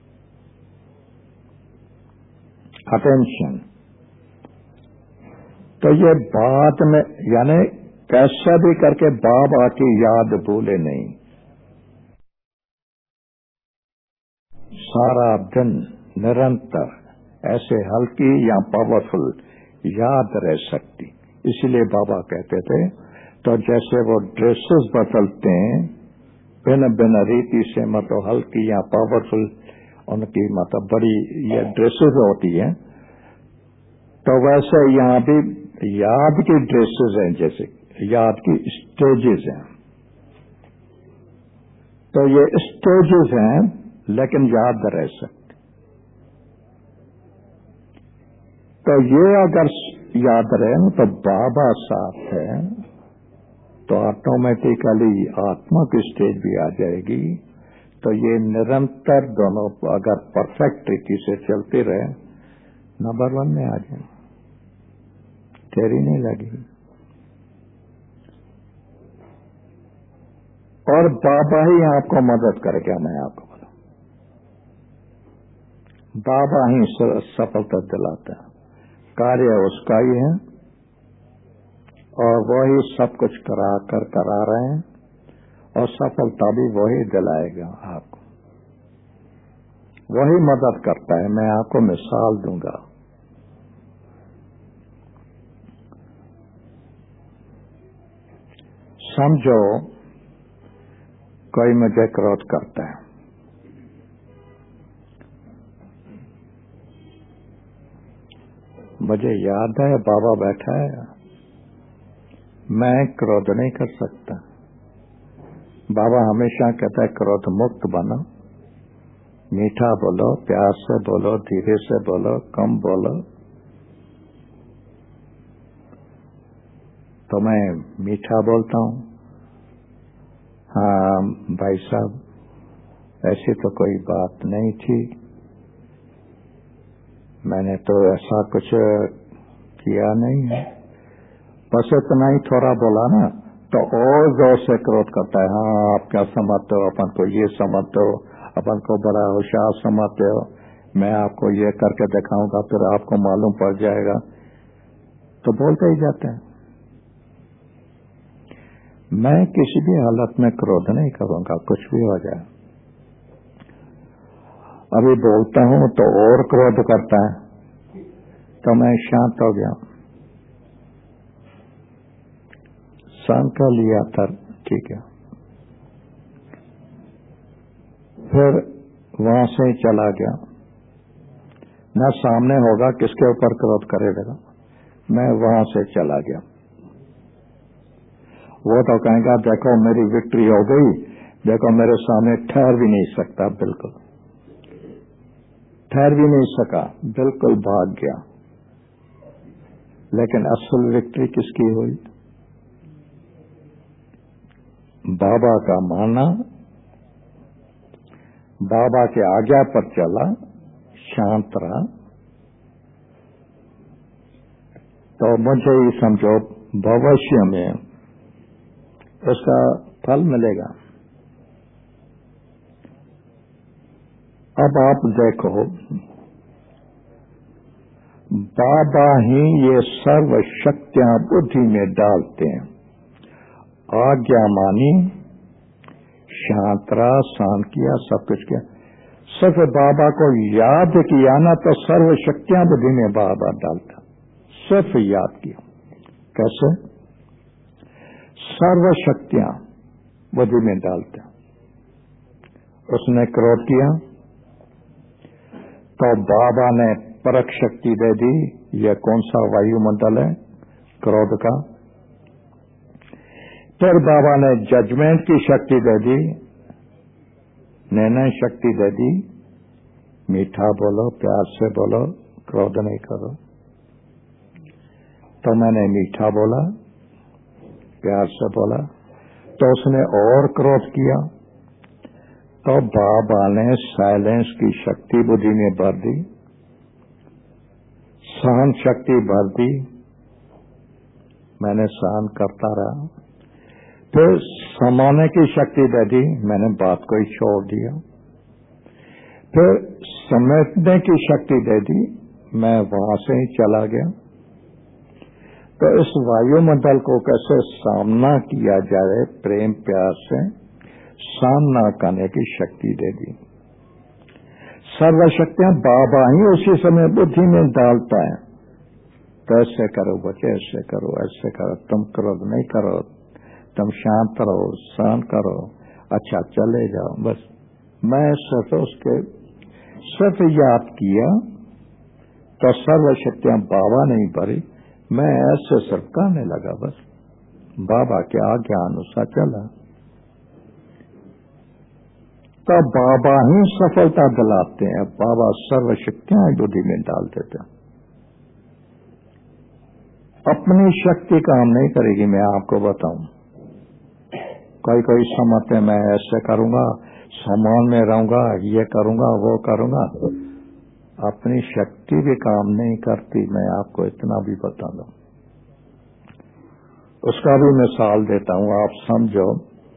अटेंशन तो ये बात में यानी कैसा भी करके बाबा की याद भूले नहीं, सारा दिन निरंतर ऐसे हल्की या पावरफुल याद रह सकती। इसलिए बाबा कहते थे तो जैसे वो ड्रेसेस बदलते हैं बिन बिन रीति से, मतलब हल्की या पावरफुल उनकी मतलब बड़ी ये ड्रेसेस होती हैं, तो वैसे यहाँ भी याद की ड्रेसेस हैं, जैसे याद की स्टेजेस हैं। तो ये स्टेजेस हैं लेकिन याद रह सकते। तो ये अगर याद रहे तो बाबा साथ है तो ऑटोमेटिकली आत्मा की स्टेज भी आ जाएगी। तो ये निरंतर दोनों अगर परफेक्ट तरीके से चलते रहे नंबर वन में आ जाए, देरी नहीं लगेगी। और बाबा ही आपको मदद करेगा, मैं आपको बोला बाबा ही सफलता दिलाता है, कार्य उसका ही है और वही सब कुछ करा कर करा रहे हैं और सफलता भी वही दिलाएगा आपको, वही मदद करता है। मैं आपको मिसाल दूंगा, समझो कोई मुझे क्रोध करता है, मुझे याद है बाबा बैठा है, मैं क्रोध नहीं कर सकता। बाबा हमेशा कहता है क्रोध मुक्त बनो, मीठा बोलो, प्यार से बोलो, धीरे से बोलो, कम बोलो। तो मैं मीठा बोलता हूँ, हाँ भाई साहब ऐसी तो कोई बात नहीं थी, मैंने तो ऐसा कुछ किया नहीं है, बस इतना ही थोड़ा बोला ना, तो और जोर से क्रोध करता है। हाँ आप क्या समझते हो, अपन को ये समझते हो, अपन को बड़ा होशियार समझते हो, मैं आपको ये करके दिखाऊंगा फिर आपको मालूम पड़ जाएगा, तो बोलते ही जाते हैं। मैं किसी भी हालत में क्रोध नहीं करूंगा, कुछ भी हो जाए। अभी बोलता हूं तो और क्रोध करता है, तो मैं शांत हो गया, शांत कर लिया था, ठीक है। फिर वहां से चला गया, ना सामने होगा किसके ऊपर क्रोध करेगा, मैं वहां से चला गया। वो तो कहेगा देखो मेरी विक्ट्री हो गई, देखो मेरे सामने ठहर भी नहीं सकता, बिल्कुल ठहर भी नहीं सका, बिल्कुल भाग गया। लेकिन असल विक्ट्री किसकी हुई? बाबा का माना, बाबा के आज्ञा पर चला, शांत रहा, तो मुझे ही समझो भविष्य में उसका फल मिलेगा। अब आप देखो बाबा ही ये सर्व शक्तियां बुद्धि में डालते हैं, आज्ञा मानी, शांत रहा, शांत किया, सब कुछ किया, सिर्फ बाबा को याद किया ना तो सर्व शक्तियां बुद्धि में बाबा डालता, सिर्फ याद किया, कैसे? सर्व शक्तियां बुद्धि में डालते हैं। उसने क्रोध किया तो बाबा ने परख शक्ति दे दी। यह कौन सा वायुमंडल है? क्रोध का। फिर बाबा ने जजमेंट की शक्ति दे दी, निर्णय शक्ति दे दी। मीठा बोलो, प्यार से बोलो, क्रोध नहीं करो। तो मैंने मीठा बोला, प्यार से बोला, तो उसने और क्रोध किया। तो बाबा ने साइलेंस की शक्ति बुद्धि में भर दी, सहन शक्ति भर दी। मैंने सहन करता रहा। फिर समाने की शक्ति दे दी, मैंने बात को ही छोड़ दिया। फिर समेटने की शक्ति दे दी, मैं वहां से ही चला गया। तो इस वायुमंडल को कैसे सामना किया जाए, प्रेम प्यार से सामना करने की शक्ति दे दी। सर्व शक्तियां बाबा ही उसी समय बुद्धि में डालता है। तो ऐसे करो बच्चे, ऐसे करो, ऐसे करो, तुम क्रोध नहीं करो, तुम शांत रहो, सहन करो, अच्छा चले जाओ। बस मैं सिर्फ उसके सिर्फ याद किया तो सर्व शक्तियां बाबा नहीं भरी, मैं ऐसे सिर्फ करने लगा। बस बाबा के आज्ञा अनुसार चला। तो बाबा ही सफलता दिलाते हैं। बाबा सर्व शक्तियां बुद्धि में डाल देते हैं। अपनी शक्ति काम नहीं करेगी। मैं आपको बताऊं, कोई कोई समझते मैं ऐसे करूंगा, सामान में रहूंगा, ये करूंगा, वो करूंगा। अपनी शक्ति भी काम नहीं करती, मैं आपको इतना भी बता दूं। उसका भी मिसाल देता हूं, आप समझो।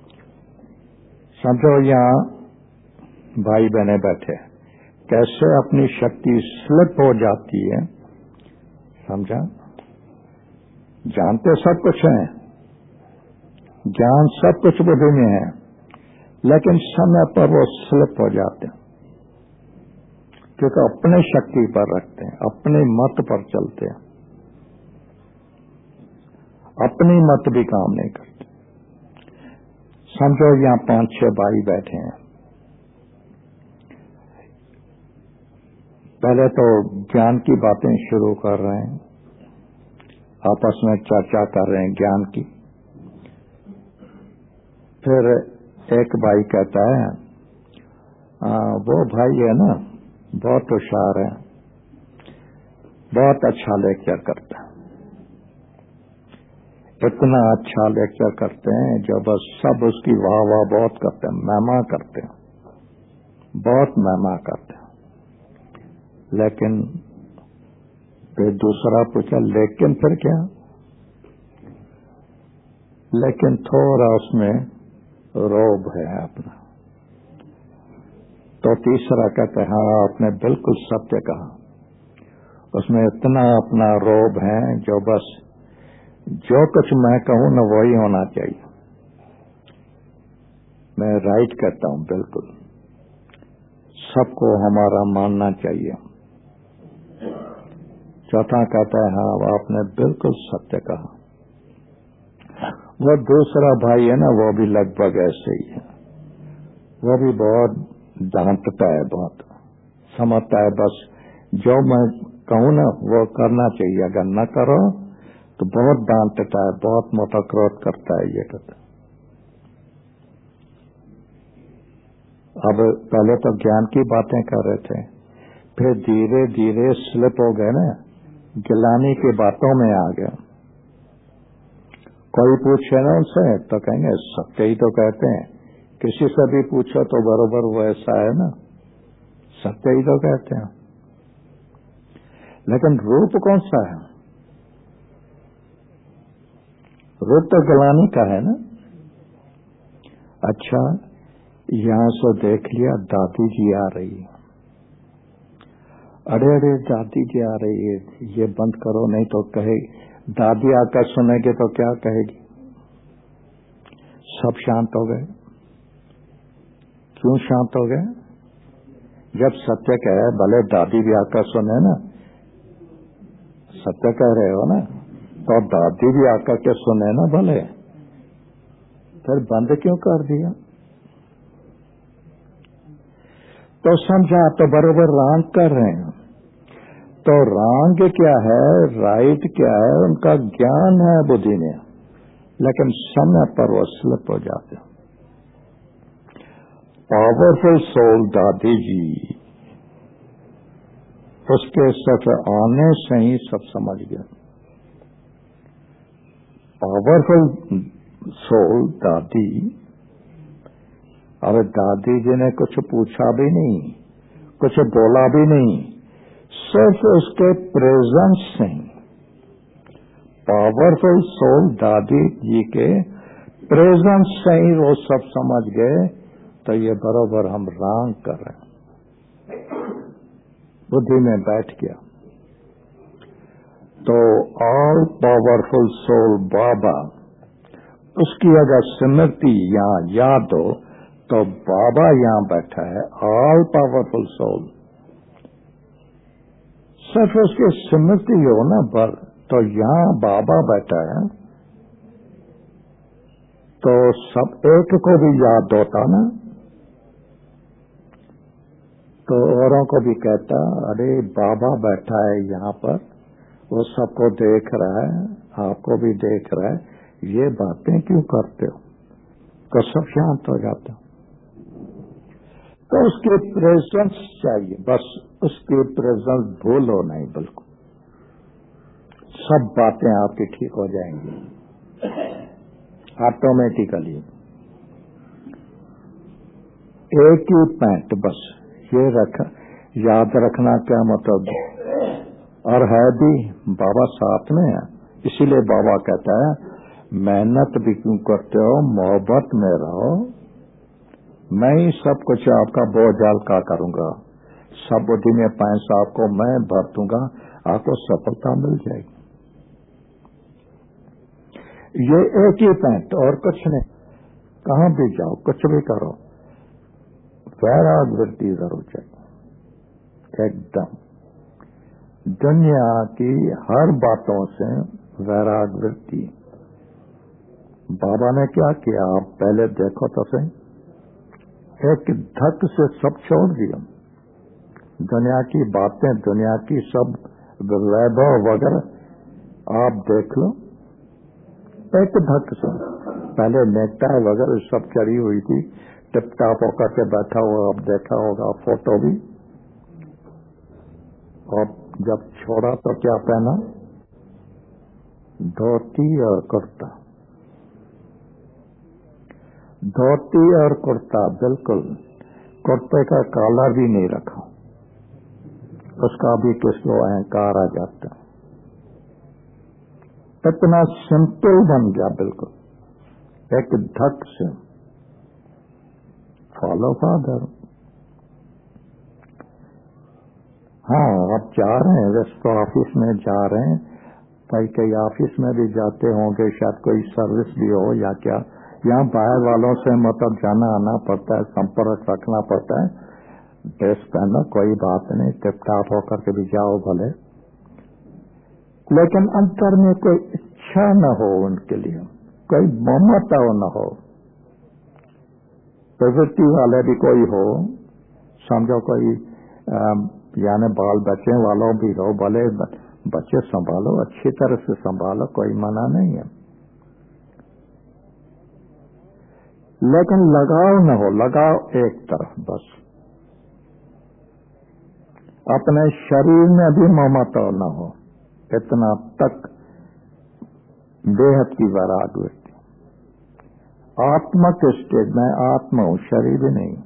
समझो यहां भाई बहने बैठे, कैसे अपनी शक्ति स्लिप हो जाती है। समझा? जानते सब कुछ है, ज्ञान सब कुछ बुद्धि में है, लेकिन समय पर वो स्लिप हो जाते हैं, क्योंकि अपने शक्ति पर रखते हैं, अपने मत पर चलते हैं। अपनी मत भी काम नहीं करते। समझो यहां पांच छह भाई बैठे हैं। पहले तो ज्ञान की बातें शुरू कर रहे हैं, आपस में चर्चा कर रहे हैं ज्ञान की। फिर एक भाई कहता है, आ, वो भाई है ना, बहुत होशियार है, बहुत अच्छा लेक्चर करता है, इतना अच्छा लेक्चर करते हैं जो बस सब उसकी वाह वाह बहुत करते हैं, महिमा करते हैं, बहुत महिमा करते हैं। लेकिन फिर दूसरा पूछा, लेकिन फिर क्या? लेकिन थोड़ा उसमें रोब है अपना। तो तीसरा कहते हैं, हाँ आपने बिल्कुल सत्य कहा, उसमें इतना अपना रोब है जो बस जो कुछ मैं कहूं ना वही होना चाहिए। मैं राइट कहता हूं, बिल्कुल सबको हमारा मानना चाहिए। चौथा कहता है, हाँ आपने बिल्कुल सत्य कहा। वो दूसरा भाई है ना, वो भी लगभग ऐसे ही है। वो भी बहुत डांटता है, बहुत समझता है, बस जो मैं कहूं ना वो करना चाहिए, अगर न करो तो बहुत डांटता है, बहुत मोटा क्रोध करता है। ये कहता अब पहले तो ज्ञान की बातें कर रहे थे, फिर धीरे धीरे स्लिप हो गए ना, गिलानी की बातों में आ गया। कोई पूछे ना उनसे तो कहेंगे सत्य ही तो कहते हैं, किसी से भी पूछो तो बरोबर वो ऐसा है ना, सत्य ही तो कहते हैं। लेकिन रूप कौन सा है? रूप तो गिलानी का है ना। अच्छा, यहां से देख लिया दादी जी आ रही है, अरे अरे दादी जी आ रही है, ये बंद करो नहीं तो कहे, दादी आकर सुनेगी तो क्या कहेगी? सब शांत हो गए। क्यों शांत हो गए? जब सत्य कहे, भले दादी भी आकर सुने ना, सत्य कह रहे हो ना, तो दादी भी आकर के सुने ना भले, फिर बंद क्यों कर दिया? तो समझा तो बरोबर रांग कर रहे हैं। तो रांग क्या है, राइट क्या है, उनका ज्ञान है बुद्धि में, लेकिन समय पर वो स्लिप हो जाते। पावरफुल सोल दादी जी, उसके सच आने से ही सब समझ गया। पावरफुल सोल दादी, अब दादी जी ने कुछ पूछा भी नहीं, कुछ बोला भी नहीं, सिर्फ उसके प्रेजेंस से, पावरफुल सोल दादी जी के प्रेजेंस से ही वो सब समझ गए। तो ये बरोबर हम रांग कर रहे हैं, बुद्धि में बैठ गया। तो ऑल पावरफुल सोल बाबा, उसकी अगर स्मृति यहाँ याद हो तो बाबा यहाँ बैठा है, ऑल पावरफुल सोल। सिर्फ उसकी स्मृति हो ना बर, तो यहाँ बाबा बैठा है, तो सब एक को भी याद होता ना, तो औरों को भी कहता अरे बाबा बैठा है यहाँ पर, वो सबको देख रहा है, आपको भी देख रहा है, ये बातें क्यों करते हो? तो सब शांत हो जाते हो। तो उसकी प्रेजेंस चाहिए, बस उसकी प्रेजेंस भूलो नहीं, बिल्कुल सब बातें आपकी ठीक हो जाएंगी ऑटोमेटिकली। एक ही पैंट, बस ये रख, याद रखना क्या मतलब, और है भी बाबा साथ में है, इसीलिए बाबा कहता है मेहनत भी क्यों करते हो, मोहब्बत में रहो, मैं ही सब कुछ आपका बोझ हल्का करूंगा, सब बुद्धि में पैसा आपको मैं भर दूंगा, आपको सफलता मिल जाएगी। ये एक ही पैंट और कुछ नहीं, कहां भी जाओ कुछ भी करो, वैराग वृत्ति जरूर चाहिए एकदम। दुनिया की हर बातों से वैराग वृत्ति। बाबा ने क्या किया, आप पहले देखो तो सही, एक धक से सब छोड़ दिया, दुनिया की बातें, दुनिया की सब वैभव वगैरह आप देख लो, एक धक से। पहले नेकटा वगैरह सब चढ़ी हुई थी, टिपटाप होकर के बैठा हुआ, आप देखा होगा फोटो भी, और जब छोड़ा तो क्या पहना, धोती और कुर्ता, धोती और कुर्ता, बिल्कुल कुर्ते का कॉलर भी नहीं रखा, उसका भी किसको अहंकार आ जाता, इतना सिंपल बन गया बिल्कुल, एक धक से। Follow father. हाँ, आप जा रहे हैं वैसे तो ऑफिस में जा रहे हैं, कई कई ऑफिस में भी जाते होंगे, शायद कोई सर्विस भी हो या क्या, यहाँ बाहर वालों से मतलब जाना आना पड़ता है, संपर्क रखना पड़ता है, ड्रेस पहनो कोई बात नहीं, टिपटाप होकर के भी जाओ भले, लेकिन अंतर में कोई इच्छा न हो उनके लिए, कोई ममता न हो, प्रवृत्ति वाले भी कोई हो, समझो कोई यानी बाल बच्चे वालों भी हो, भले बच्चे संभालो, अच्छी तरह से संभालो, कोई मना नहीं है, लेकिन लगाव न हो, लगाव एक तरफ बस, अपने शरीर में भी ममता न हो, इतना तक बेहद की वैराग वृत्ति। आत्मा के स्टेज में आत्मा हूं, शरीर भी नहीं,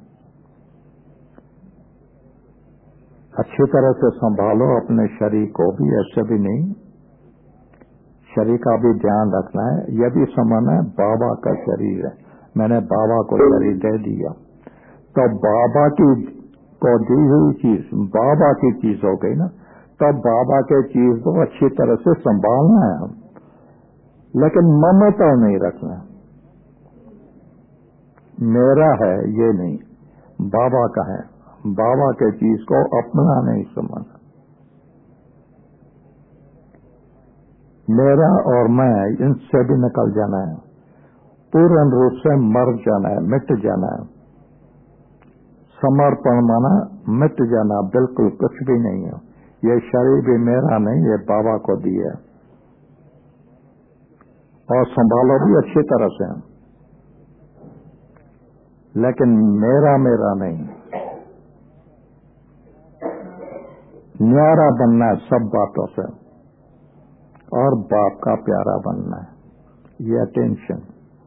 अच्छी तरह से संभालो अपने शरीर को भी, ऐसे भी नहीं, शरीर का भी ध्यान रखना है, यह भी समझना है बाबा का शरीर है, मैंने बाबा को शरीर दे दिया, तो बाबा की को दी हुई चीज बाबा की चीज हो गई ना, तो बाबा के चीज को अच्छी तरह से संभालना है हम, लेकिन ममता नहीं रखना, मेरा है ये नहीं, बाबा का है, बाबा के चीज को अपना नहीं समझना। मेरा और मैं इनसे भी निकल जाना है, पूर्ण रूप से मर जाना है, मिट जाना है। समर्पण माना मिट जाना, बिल्कुल कुछ भी नहीं है। ये शरीर भी मेरा नहीं, ये बाबा को दिया और संभालो भी अच्छी तरह से, लेकिन मेरा मेरा नहीं। न्यारा बनना है सब बातों से और बाप का प्यारा बनना है, ये अटेंशन।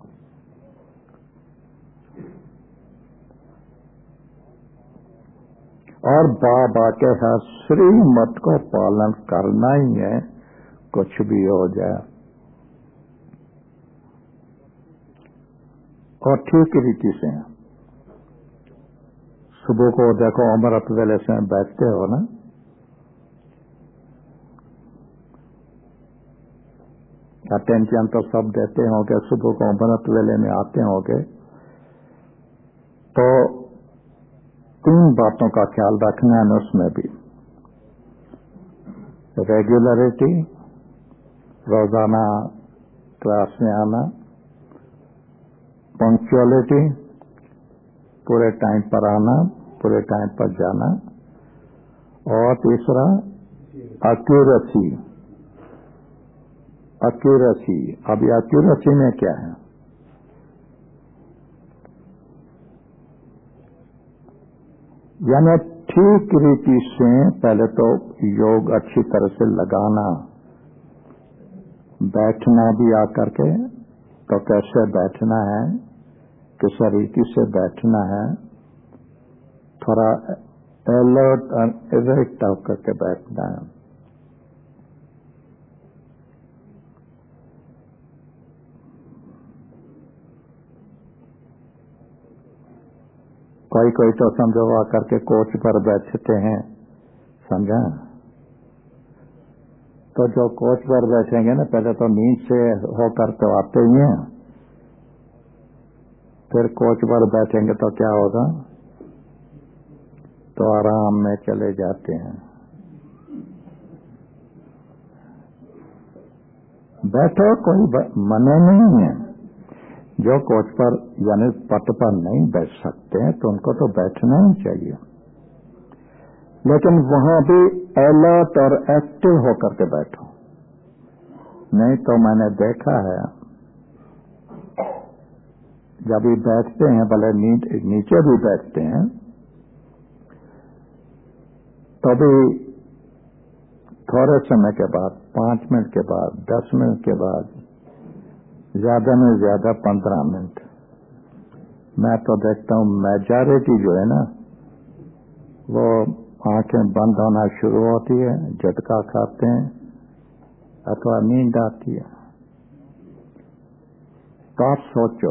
और बाबा के हर श्रीमत को पालन करना ही है, कुछ भी हो जाए। और ठीक रीति से सुबह को देखो, अमृत वेले से बैठते हो ना, अटेंशन तो सब देते होंगे, सुबह को अमृत वेले में आते होंगे, तो तीन बातों का ख्याल रखना है उसमें भी। रेगुलरिटी, रोजाना क्लास में आना, पंक्चुअलिटी, पूरे टाइम पर आना, पूरे टाइम पर जाना, और तीसरा एक्यूरेसी। एक्यूरेसी, अब ये एक्यूरेसी में क्या है? यानी ठीक रीति से पहले तो योग अच्छी तरह से लगाना, बैठना भी आकर के तो कैसे बैठना है, किस रीति से बैठना है, थोड़ा अलर्ट और इरेक्ट होकर के बैठना है। कोई कोई तो समझो आकर के कोच पर बैठते हैं, समझा? तो जो कोच पर बैठेंगे ना, पहले तो नींद से होकर तो आते ही हैं, फिर कोच पर बैठेंगे तो क्या होगा? तो आराम में चले जाते हैं। बैठो, कोई मना नहीं है। जो कोच पर यानी पट पर नहीं बैठ सकते हैं तो उनको तो बैठना ही चाहिए, लेकिन वहां भी अलर्ट और एक्टिव होकर के बैठो। नहीं तो मैंने देखा है, जब भी बैठते हैं, भले नीचे भी बैठते हैं, तो भी थोड़े समय के बाद, पांच मिनट के बाद, दस मिनट के बाद, ज्यादा में ज्यादा पंद्रह मिनट, मैं तो देखता हूं मेजॉरिटी जो है ना, वो आंखें बंद होना शुरू होती है, झटका खाते हैं अथवा नींद आती है। तो आप सोचो,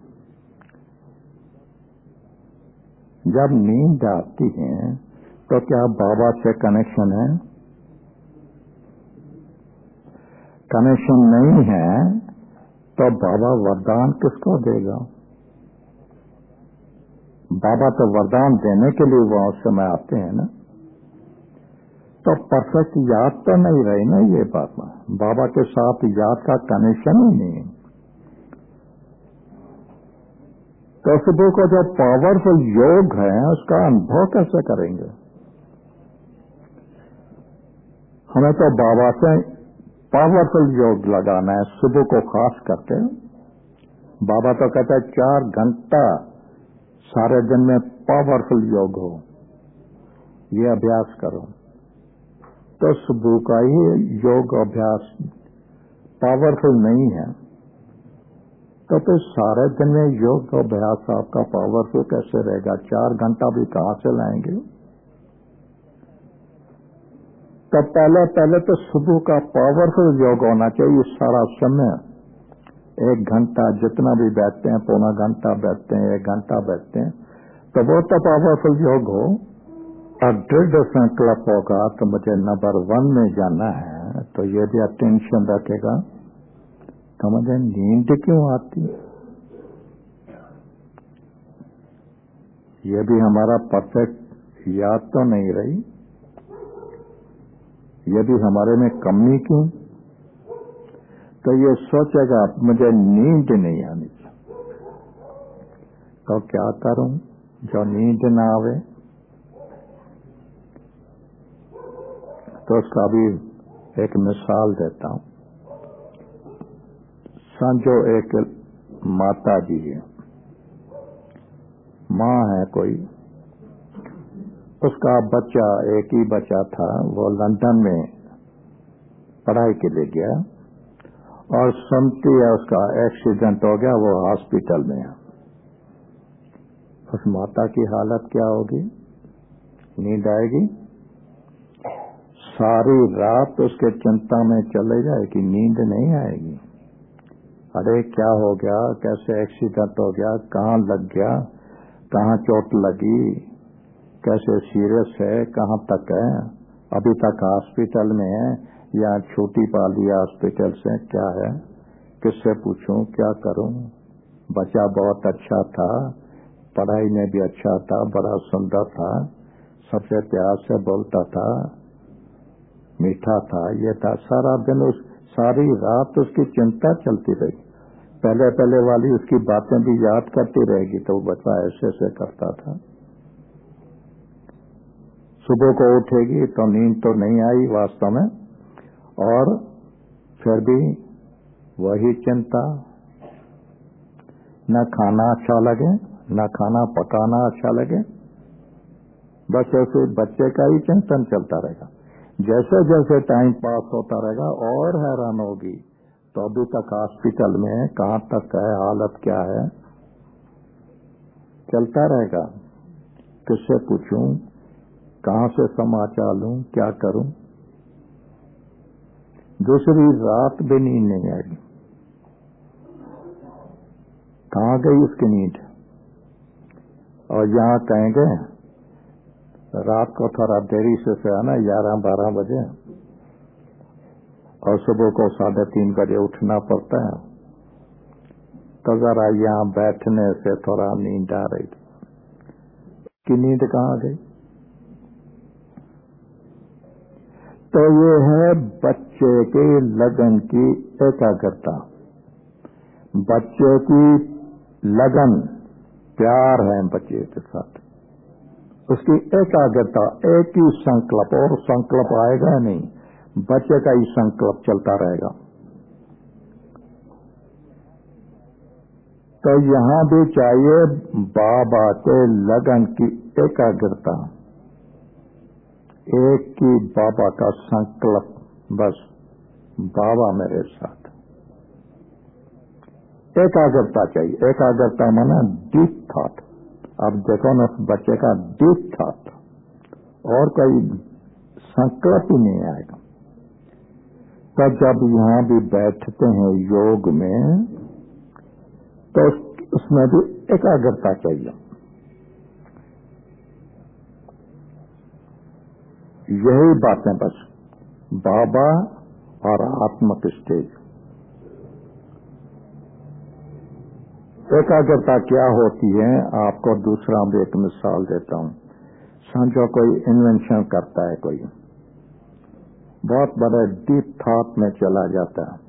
जब नींद आती है तो क्या बाबा से कनेक्शन है? कनेक्शन नहीं है तो बाबा वरदान किसको देगा? बाबा तो वरदान देने के लिए वो उस समय आते हैं ना। तो परफेक्ट याद तो नहीं रही ना ये बात, बाबा के साथ याद का कनेक्शन ही नहीं। तो सुबह को जो पावरफुल योग है उसका अनुभव कैसे करेंगे? हमें तो बाबा से पावरफुल योग लगाना है सुबह को, खास करके। बाबा तो कहता है चार घंटा सारे दिन में पावरफुल योग हो, ये अभ्यास करो। तो सुबह का ही योग अभ्यास पावरफुल नहीं है, तो फिर सारे दिन में योग अभ्यास आपका पावरफुल कैसे रहेगा? चार घंटा भी कहां से लाएंगे? तो पहले पहले तो सुबह का पावरफुल योग होना चाहिए। सारा समय एक घंटा जितना भी बैठते हैं, पौना घंटा बैठते हैं, एक घंटा बैठते हैं, तो वो तो पावरफुल योग हो। और दृढ़ संकल्प होगा तो मुझे नंबर वन में जाना है, तो ये भी अटेंशन रखेगा तो मुझे नींद क्यों आती? ये भी हमारा परफेक्ट याद तो नहीं रही, ये भी हमारे में कमी क्यों? तो ये सोचेगा मुझे नींद नहीं आनी, तो क्या करूं जो नींद ना आवे? तो उसका भी एक मिसाल देता हूं। समझो एक माता जी है, माँ है कोई, उसका बच्चा एक ही बच्चा था, वो लंदन में पढ़ाई के लिए गया और सुनती है उसका एक्सीडेंट हो गया, वो हॉस्पिटल में है। उस माता की हालत क्या होगी? नींद आएगी? सारी रात उसके चिंता में चले जाएगी, नींद नहीं आएगी। अरे क्या हो गया, कैसे एक्सीडेंट हो गया, कहाँ लग गया, कहाँ चोट लगी, कैसे सीरियस है, कहाँ तक है, अभी तक हॉस्पिटल में है या छुट्टी पा लिया हॉस्पिटल से, क्या है, किससे पूछूं, क्या करूं? बच्चा बहुत अच्छा था, पढ़ाई में भी अच्छा था, बड़ा सुंदर था, सबसे प्यार से बोलता था, मीठा था, ये था। सारा दिन उस सारी रात उसकी चिंता चलती रही। पहले पहले वाली उसकी बातें भी याद करती रहेगी, तो बच्चा ऐसे ऐसे करता था। सुबह को उठेगी तो नींद तो नहीं आई वास्तव में, और फिर भी वही चिंता, न खाना अच्छा लगे, न खाना पकाना अच्छा लगे, बस ऐसे बच्चे का ही चिंतन चलता रहेगा। जैसे जैसे टाइम पास होता रहेगा और हैरान होगी, तो अभी तक हॉस्पिटल में कहाँ तक है, हालत क्या है, चलता रहेगा। किससे पूछूं, कहाँ से समाचार लूं, क्या करूं? दूसरी रात भी नींद नहीं आएगी। कहाँ गई उसकी नींद? और यहाँ कहेंगे रात को थोड़ा देरी से सोया ना, ग्यारह बारह बजे, और सुबह को साढ़े तीन बजे उठना पड़ता है, तो जरा यहाँ बैठने से थोड़ा नींद आ रही थी। कि नींद कहाँ गई? तो ये है बच्चे के लगन की एकाग्रता। बच्चे की लगन, प्यार है बच्चे के साथ, उसकी एकाग्रता, एक ही संकल्प, और संकल्प आएगा नहीं, बच्चे का ही संकल्प चलता रहेगा। तो यहां भी चाहिए बाबा के लगन की एकाग्रता, एक ही बाबा का संकल्प, बस बाबा मेरे साथ। एकाग्रता चाहिए। एकाग्रता माना डीप थॉट। अब देखो ना, बच्चे का डीप थॉट, और कोई संकल्प ही नहीं आएगा। तो जब यहां भी बैठते हैं योग में, तो उसमें भी एकाग्रता चाहिए। यही बातें बस बाबा और आत्मक स्टेज। एकाग्रता क्या होती है, आपको दूसरा भी एक मिसाल देता हूं। समझो कोई इन्वेंशन करता है, कोई बहुत बड़े डीप थॉट में चला जाता है,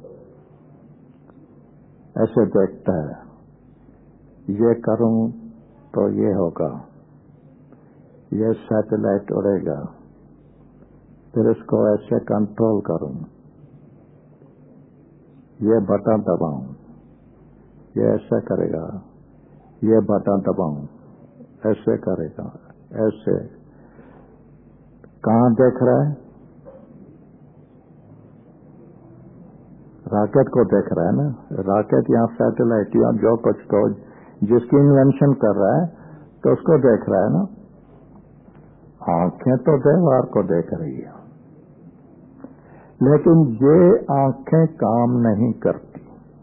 ऐसे देखता है, ये करूं तो ये होगा, ये सैटेलाइट उड़ेगा, फिर इसको ऐसे कंट्रोल करूं, ये बटन दबाऊं, ये ऐसे करेगा, ये बटन दबाऊं, ऐसे करेगा, ऐसे। कहां देख रहा है? रॉकेट को देख रहा है ना। रॉकेट या सैटेलाइट या जो कुछ को जिसकी इन्वेंशन कर रहा है, तो उसको देख रहा है ना। आंखें तो दीवार को देख रही है, लेकिन ये आंखें काम नहीं करती।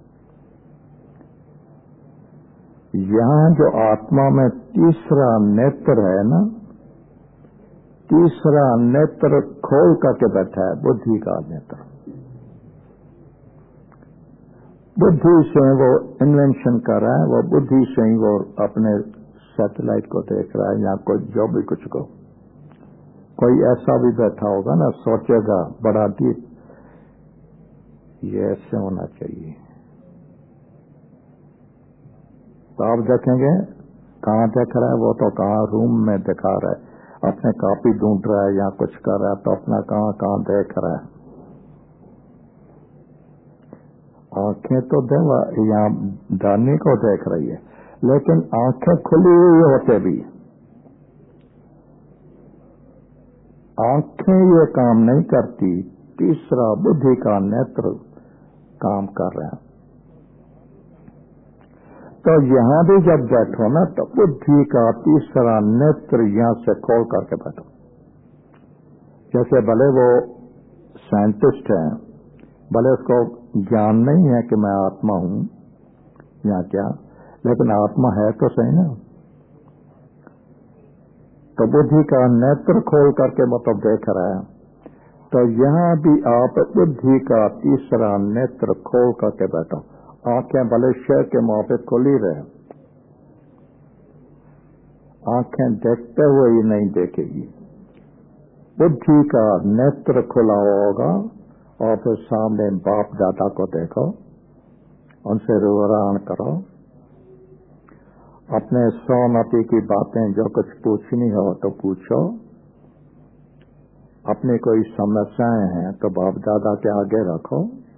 यहां जो आत्मा में तीसरा नेत्र है ना, तीसरा नेत्र खोल करके बैठा है, बुद्धि का नेत्र। बुद्धि से वो इन्वेंशन कर रहा है, वो बुद्धि से ही वो अपने सैटेलाइट को देख रहा है, या कोई जो भी कुछ को। कोई ऐसा भी बैठा होगा ना, सोचेगा बड़ा डीप, ये ऐसे होना चाहिए। तो आप देखेंगे कहाँ देख रहा है, वो तो कहाँ रूम में दिखा रहा है, अपने कॉपी ढूंढ रहा है या कुछ कर रहा है, तो अपना कहाँ कहाँ देख रहा है। आंखें तो देवा यहाँ दानी को देख रही है, लेकिन आंखें खुली हुई होते भी आंखें ये काम नहीं करती। तीसरा बुद्धि का नेत्र काम कर रहे हैं। तो यहां भी जब बैठो ना, तो बुद्धि का तीसरा नेत्र यहां से खोल करके बैठो। जैसे भले वो साइंटिस्ट है, भले उसको ज्ञान नहीं है कि मैं आत्मा हूं या क्या, लेकिन आत्मा है तो सही ना। तो बुद्धि का नेत्र खोल करके मतलब देख रहा है। तो यहां भी आप बुद्धि का तीसरा नेत्र खोल करके बैठो। आंखें भले शेर के मुंह पे खुली रहे, आंखें देखते हुए ही नहीं देखेगी। बुद्धि का नेत्र खुला होगा और फिर सामने बाप दादा को देखो, उनसे रूबरान करो, अपने सोमति की बातें जो कुछ पूछनी हो तो पूछो। अपनी कोई समस्याएं हैं तो बाप दादा के आगे रखो।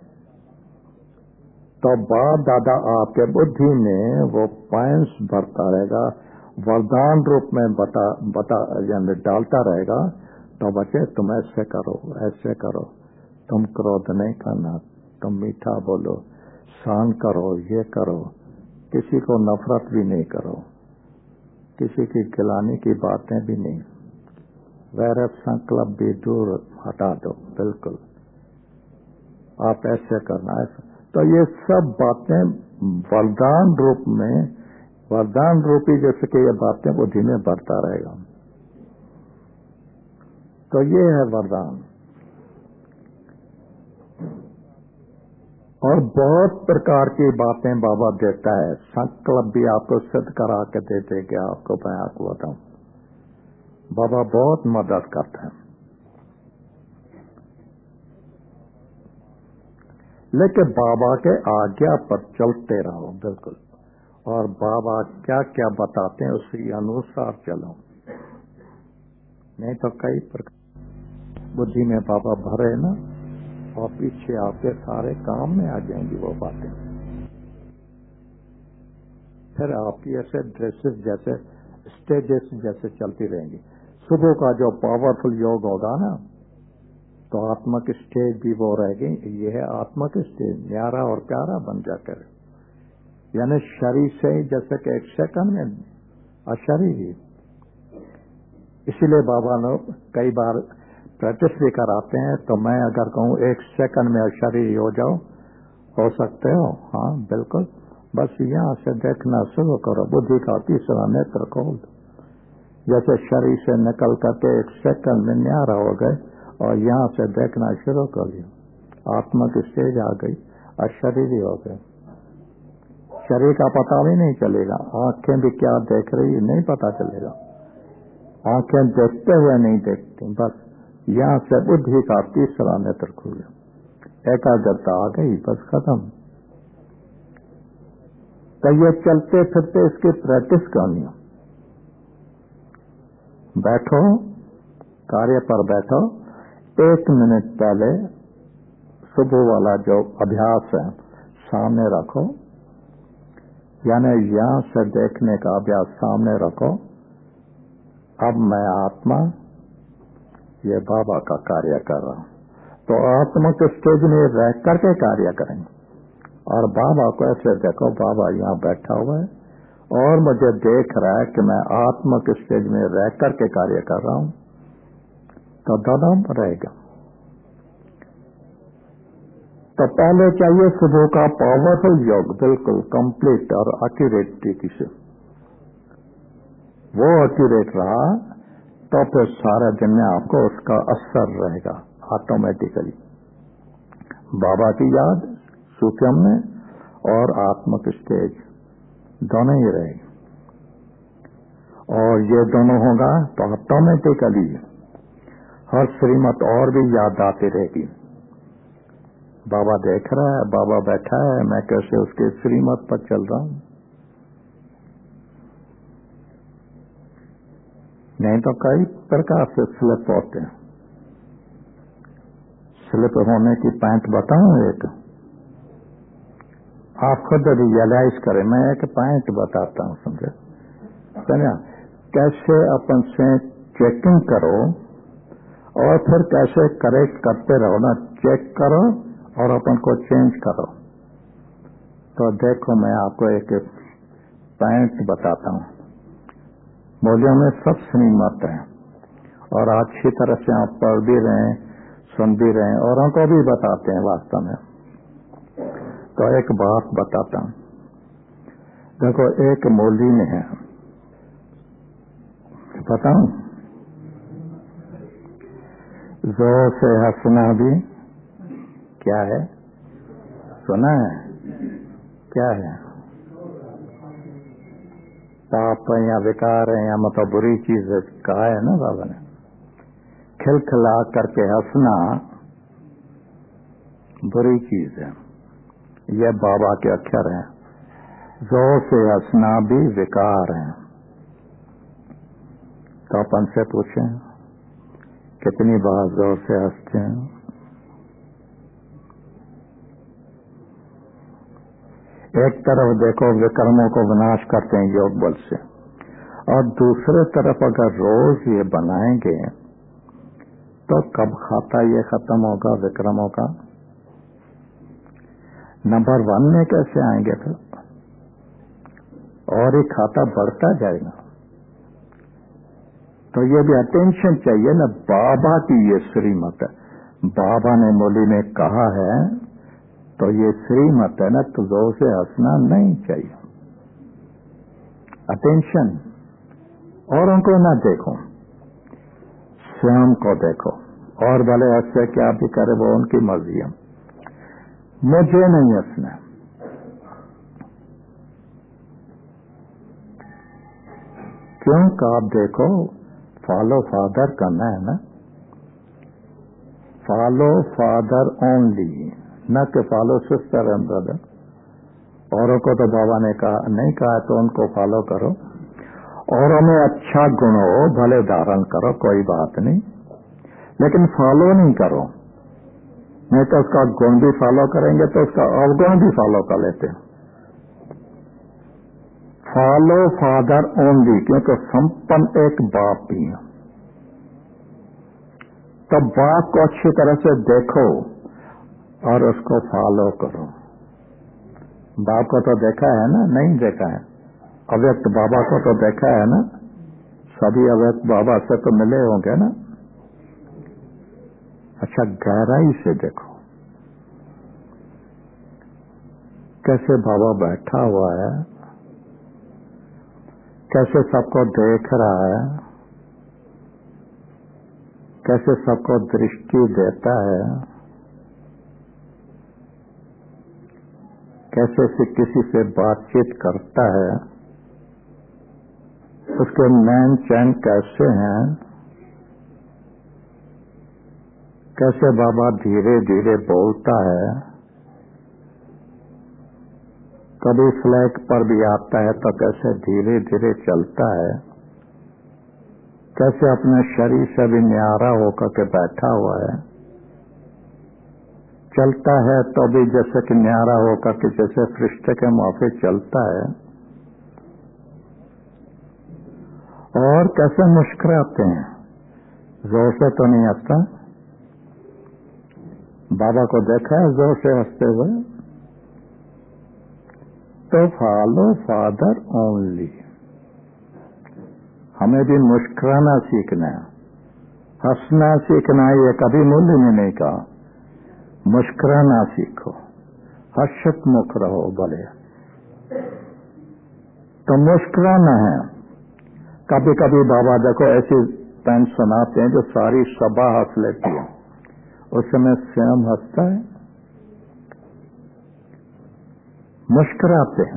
तो बाप दादा आपके बुद्धि में वो पॉइंट्स भरता रहेगा, वरदान रूप में बता बता यानी डालता रहेगा। तो बच्चे तुम ऐसे करो, ऐसे करो, तुम क्रोध नहीं करना, तुम मीठा बोलो, शान करो, ये करो, किसी को नफरत भी नहीं करो, किसी की गिलानी की बातें भी नहीं, वैर संकल्प भी दूर हटा दो, बिल्कुल आप ऐसे करना है। तो ये सब बातें वरदान रूप में, वरदान रूपी जैसे कि ये बातें बुद्धि में बढ़ता रहेगा। तो ये है वरदान। और बहुत प्रकार की बातें बाबा देता है। संकल्प भी आपको सिद्ध करा के देते कि आपको मैं आपको बताऊं, बाबा बहुत मदद करते हैं। लेकिन बाबा के आज्ञा पर चलते रहो, बिल्कुल। और बाबा क्या क्या बताते हैं उसी अनुसार चलो, नहीं तो कई प्रकार बुद्धि में बाबा भरे ना, और पीछे आपके सारे काम में आ जाएंगी वो बातें। फिर आपकी ऐसे ड्रेसेस जैसे स्टेजेस जैसे चलती रहेंगी। सुबह का जो पावरफुल योग होगा ना, तो आत्मक स्टेज भी वो रहेगी। ये है आत्मक स्टेज, न्यारा और प्यारा बन जाकर, यानी शरीर से ही जैसे कि एक सेकंड में अशरीरी। इसीलिए बाबा ने कई बार प्रैक्टिस भी कराते हैं। तो मैं अगर कहूँ एक सेकंड में अशरीरी हो जाओ, हो सकते हो? हाँ बिल्कुल। बस यहाँ से देखना शुरू करो, बुद्धि का तीसरा नेत्र खोल। जैसे शरीर से निकल करके एक सेकंड में न्यारा हो गए और यहाँ से देखना शुरू कर लिया, आत्मा की स्टेज आ गई, अशरीरी हो गए। शरीर का पता भी नहीं चलेगा, आंखें भी क्या देख रही नहीं पता चलेगा, आंखें देखते हुए नहीं देखती। बस यहाँ से बुद्धि का तीसरा नेत्र खुल गया, एकाग्रता आ गई, बस खत्म। तो ये चलते फिरते इसकी प्रैक्टिस करनी है। बैठो, कार्य पर बैठो, एक मिनट पहले सुबह वाला जो अभ्यास है सामने रखो, यानी यहां से देखने का अभ्यास सामने रखो। अब मैं आत्मा, ये बाबा का कार्य कर रहा हूं। तो आत्मा के स्टेज में रह करके कार्य करेंगे। और बाबा को ऐसे देखो, बाबा यहाँ बैठा हुआ है और मुझे देख रहा है कि मैं आत्मा के स्टेज में रह करके कार्य कर रहा हूं। तो दोनों रहेगा। तो पहले चाहिए सुबह का पावरफुल योग, बिल्कुल कंप्लीट और एक्यूरेट तरीके से। वो एक्यूरेट रहा तो फिर सारे दिन में आपको उसका असर रहेगा ऑटोमेटिकली। बाबा की याद सूक्ष्म में और आत्मक स्टेज दोनों ही रहेगी। और ये दोनों होगा तो ऑटोमेटिकली हर श्रीमत और भी याद आती रहेगी। बाबा देख रहा है, बाबा बैठा है, मैं कैसे उसके श्रीमत पर चल रहा हूं। नहीं तो कई प्रकार से स्लिप होते हैं। स्लिप होने की पॉइंट बताऊं एक, आप खुद रियलाइज करें। मैं एक पॉइंट बताता हूं, समझे? समझा? कैसे अपन से चेकिंग करो और फिर कैसे करेक्ट करते रहो ना। चेक करो और अपन को चेंज करो। तो देखो, मैं आपको एक पॉइंट बताता हूं। मौलियों में सब श्रीमत है और अच्छी तरह से आप पढ़ भी रहे हैं, सुन भी रहे हैं और हमको भी बताते हैं वास्तव में। तो एक बात बताता हूं। देखो, एक मौलवी में है, बताऊं, जोर से हंसना भी क्या है? सुना है? क्या है? पाप या विकार है या मतलब बुरी चीज कहा है ना बाबा ने। खिलखिला करके हंसना बुरी चीज है, यह बाबा के अक्षर हैं। जोर से हंसना भी विकार है। तो अपन से पूछें, कितनी बार जोर से हंसते हैं? एक तरफ देखो विकर्मों को विनाश करते हैं योग बल से, और दूसरे तरफ अगर रोज ये बनाएंगे तो कब खाता ये खत्म होगा विक्रमों का? नंबर वन में कैसे आएंगे फिर? और ये खाता बढ़ता जाएगा। तो ये भी अटेंशन चाहिए ना। बाबा की ये श्रीमत है, बाबा ने मौली में कहा है, तो ये श्रीमत है ना। तो जोर से हंसना नहीं चाहिए। अटेंशन। औरों को ना देखो, स्वयं को देखो। और भले हंसे क्या भी करे, वो उनकी मर्जी है, मुझे नहीं हंसना। क्यों का आप देखो, फॉलो फादर करना है ना। फॉलो फादर ओनली, न कि फॉलो सिस्टर एंड ब्रदर। औरों को तो बाबा ने कहा नहीं कहा, तो उनको फॉलो करो। औरों में अच्छा गुण हो भले धारण करो, कोई बात नहीं, लेकिन फॉलो नहीं करो। नहीं तो उसका गुण भी फॉलो करेंगे तो उसका अवगुण भी फॉलो कर लेते हैं। फॉलो फादर ओनली, क्योंकि संपन्न एक बाप भी है। तो बाप को अच्छी तरह से देखो और उसको फॉलो करो। बाप को तो देखा है ना? नहीं देखा है। अव्यक्त बाबा को तो देखा है ना? सभी अव्यक्त बाबा से तो मिले होंगे ना? अच्छा, गहराई से देखो कैसे बाबा बैठा हुआ है, कैसे सबको देख रहा है, कैसे सबको दृष्टि देता है, कैसे से किसी से बातचीत करता है, उसके नैन चैन कैसे हैं, कैसे बाबा धीरे धीरे बोलता है, कभी फ्लैग पर भी आता है तो कैसे धीरे धीरे चलता है, कैसे अपने शरीर से भी न्यारा होकर के बैठा हुआ है, चलता है तो भी जैसे कि न्यारा होकर के जैसे फरिश्ते के मौके चलता है, और कैसे मुस्कुराते हैं, जोर से तो नहीं हंसता। बाबा को देखा है जोर से हंसते हुए? तो फॉलो फादर ओनली। हमें भी मुस्कुराना सीखना है, हंसना सीखना है। ये कभी मूल्य में नहीं कहा। मुस्कुराना सीखो, हर्षित मुख रहो भले। तो मुस्कुराना है। कभी कभी बाबा देखो ऐसी पैन सुनाते हैं जो सारी सभा हंस लेती है, उस समय स्वयं हंसता है, मुस्कुराते हैं।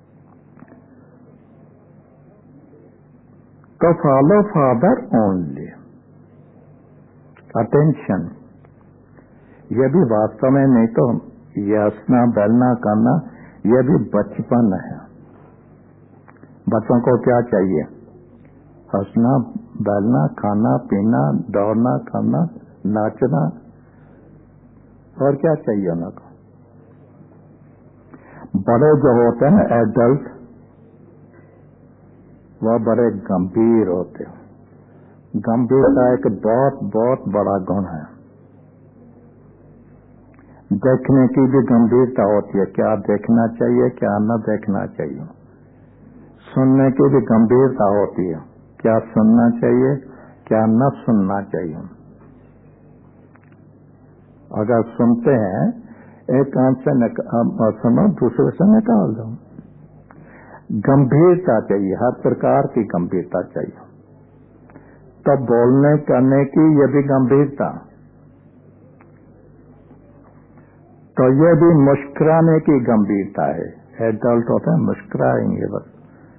तो फॉलो फादर ओनली। अटेंशन। ये भी वास्तव में नहीं तो ये हंसना बैलना करना ये भी बचपन है। बच्चों को क्या चाहिए? हंसना बैलना, खाना पीना, दौड़ना करना, नाचना, और क्या चाहिए उनको? बड़े जो होते हैं एडल्ट, वह बड़े गंभीर होते हैं। गंभीरता एक बहुत बहुत बड़ा गुण है। देखने की भी गंभीरता होती है, क्या देखना चाहिए क्या न देखना चाहिए। सुनने की भी गंभीरता होती है, क्या सुनना चाहिए क्या न सुनना चाहिए। अगर सुनते हैं एक कान से सुनो दूसरे से निकाल दो। गंभीरता चाहिए, हर प्रकार की गंभीरता चाहिए। तो बोलने करने की ये भी गंभीरता, तो ये भी मुस्कुराने की गंभीरता है। एडल्ट होते हैं मुस्कुराएंगे बस।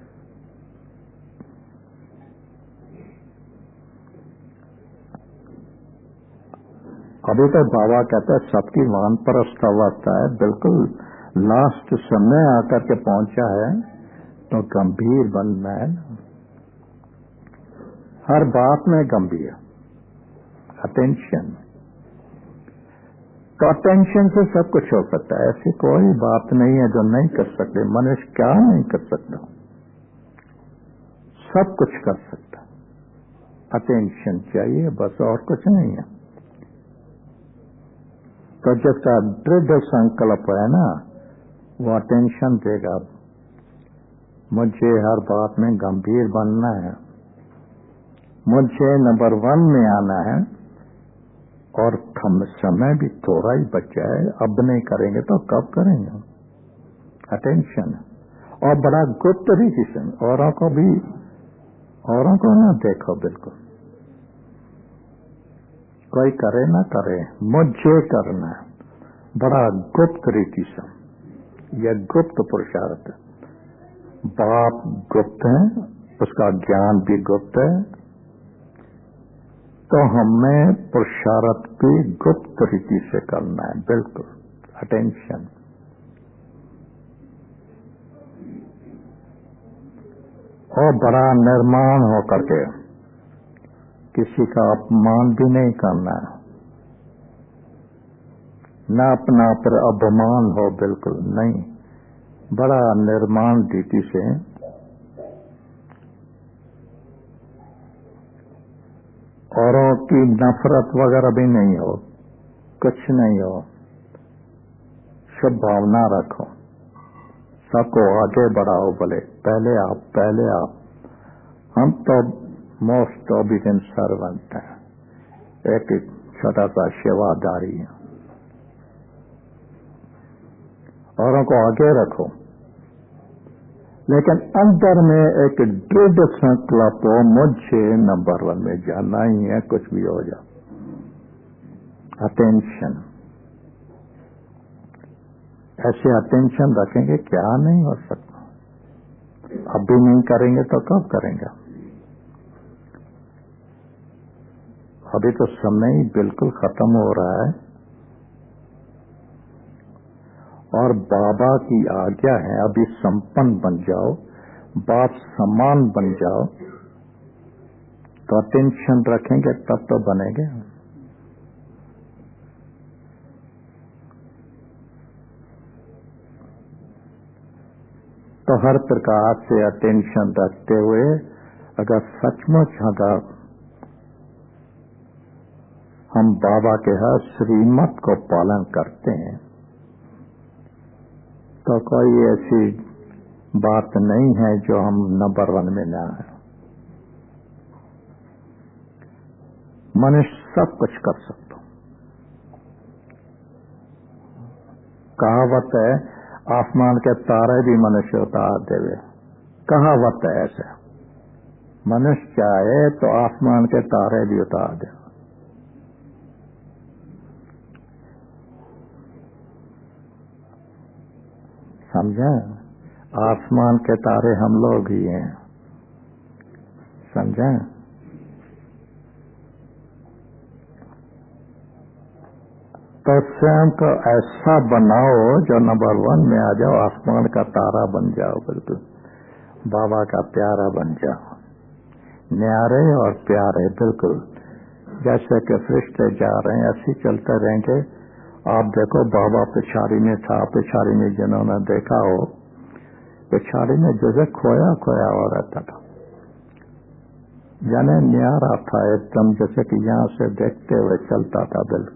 अभी तो बाबा कहते हैं सबकी वानप्रस्थ अवस्था है, बिल्कुल लास्ट समय आकर के पहुंचा है, तो गंभीर बनना है। हर बात में गंभीर, अटेंशन। तो अटेंशन से सब कुछ हो सकता है। ऐसी कोई बात नहीं है जो नहीं कर सकते। मनुष्य क्या नहीं कर सकता, सब कुछ कर सकता। अटेंशन चाहिए बस, और कुछ नहीं है। तो जिसका दृढ़ संकल्प है ना, वो अटेंशन देगा। मुझे हर बात में गंभीर बनना है, मुझे नंबर वन में आना है, और हम समय भी थोड़ा ही बचा है। अब नहीं करेंगे तो कब करेंगे? अटेंशन। और बड़ा गुप्त रीति, औरों को भी, औरों को ना देखो बिल्कुल, कोई करे ना करे, मुझे करना है। बड़ा गुप्त रीति से, यह गुप्त पुरुषार्थ है। बाप गुप्त है, उसका ज्ञान भी गुप्त है, तो हमें पुरुषार्थ भी गुप्त रीति से करना है। बिल्कुल अटेंशन। और बड़ा निर्माण हो करके, किसी का अपमान भी नहीं करना है, न अपना पर अपमान हो, बिल्कुल नहीं। बड़ा निर्माण रीति से, औरों की नफरत वगैरह भी नहीं हो, कुछ नहीं हो। शुभ भावना रखो, सबको आगे बढ़ाओ, बोले पहले आप पहले आप। हम तो मोस्ट ओबीडिएंट सर्वेंट हैं, एक छोटा सा सेवादारी है। औरों को आगे रखो, लेकिन अंदर में एक दृढ़ संकल्प हो, मुझे नंबर वन में जाना ही है, कुछ भी हो जाए। अटेंशन। ऐसे अटेंशन रखेंगे क्या नहीं हो सकता। अब भी नहीं करेंगे तो कब करेंगे? अभी तो समय ही बिल्कुल खत्म हो रहा है, और बाबा की आज्ञा है अभी संपन्न बन जाओ, बाप समान बन जाओ। तो अटेंशन रखेंगे तब तो बनेंगे। तो हर प्रकार से अटेंशन रखते हुए अगर सचमुच अगर हम बाबा के हर श्रीमत को पालन करते हैं, तो कोई ऐसी बात नहीं है जो हम नंबर वन में ना है। मनुष्य सब कुछ कर सकता। कहावत है, आसमान के तारे भी मनुष्य उतार देवे। कहावत है ऐसे, मनुष्य चाहे तो आसमान के तारे भी उतार दे। समझे? आसमान के तारे हम लोग ही हैं, समझे? तो स्वयं को ऐसा बनाओ जो नंबर वन में आ जाओ, आसमान का तारा बन जाओ, बिल्कुल बाबा का प्यारा बन जाओ, न्यारे और प्यारे बिल्कुल। जैसे कि फरिश्ते जा रहे हैं ऐसे चलते रहेंगे। आप देखो बाबा पिछाड़ी में था, पिछाड़ी में जिन्होंने देखा हो, पिछाड़ी में जैसे खोया खोया हो रहता था, यानी न्यारा था एकदम, जैसे कि यहाँ से देखते हुए चलता था बिल्कुल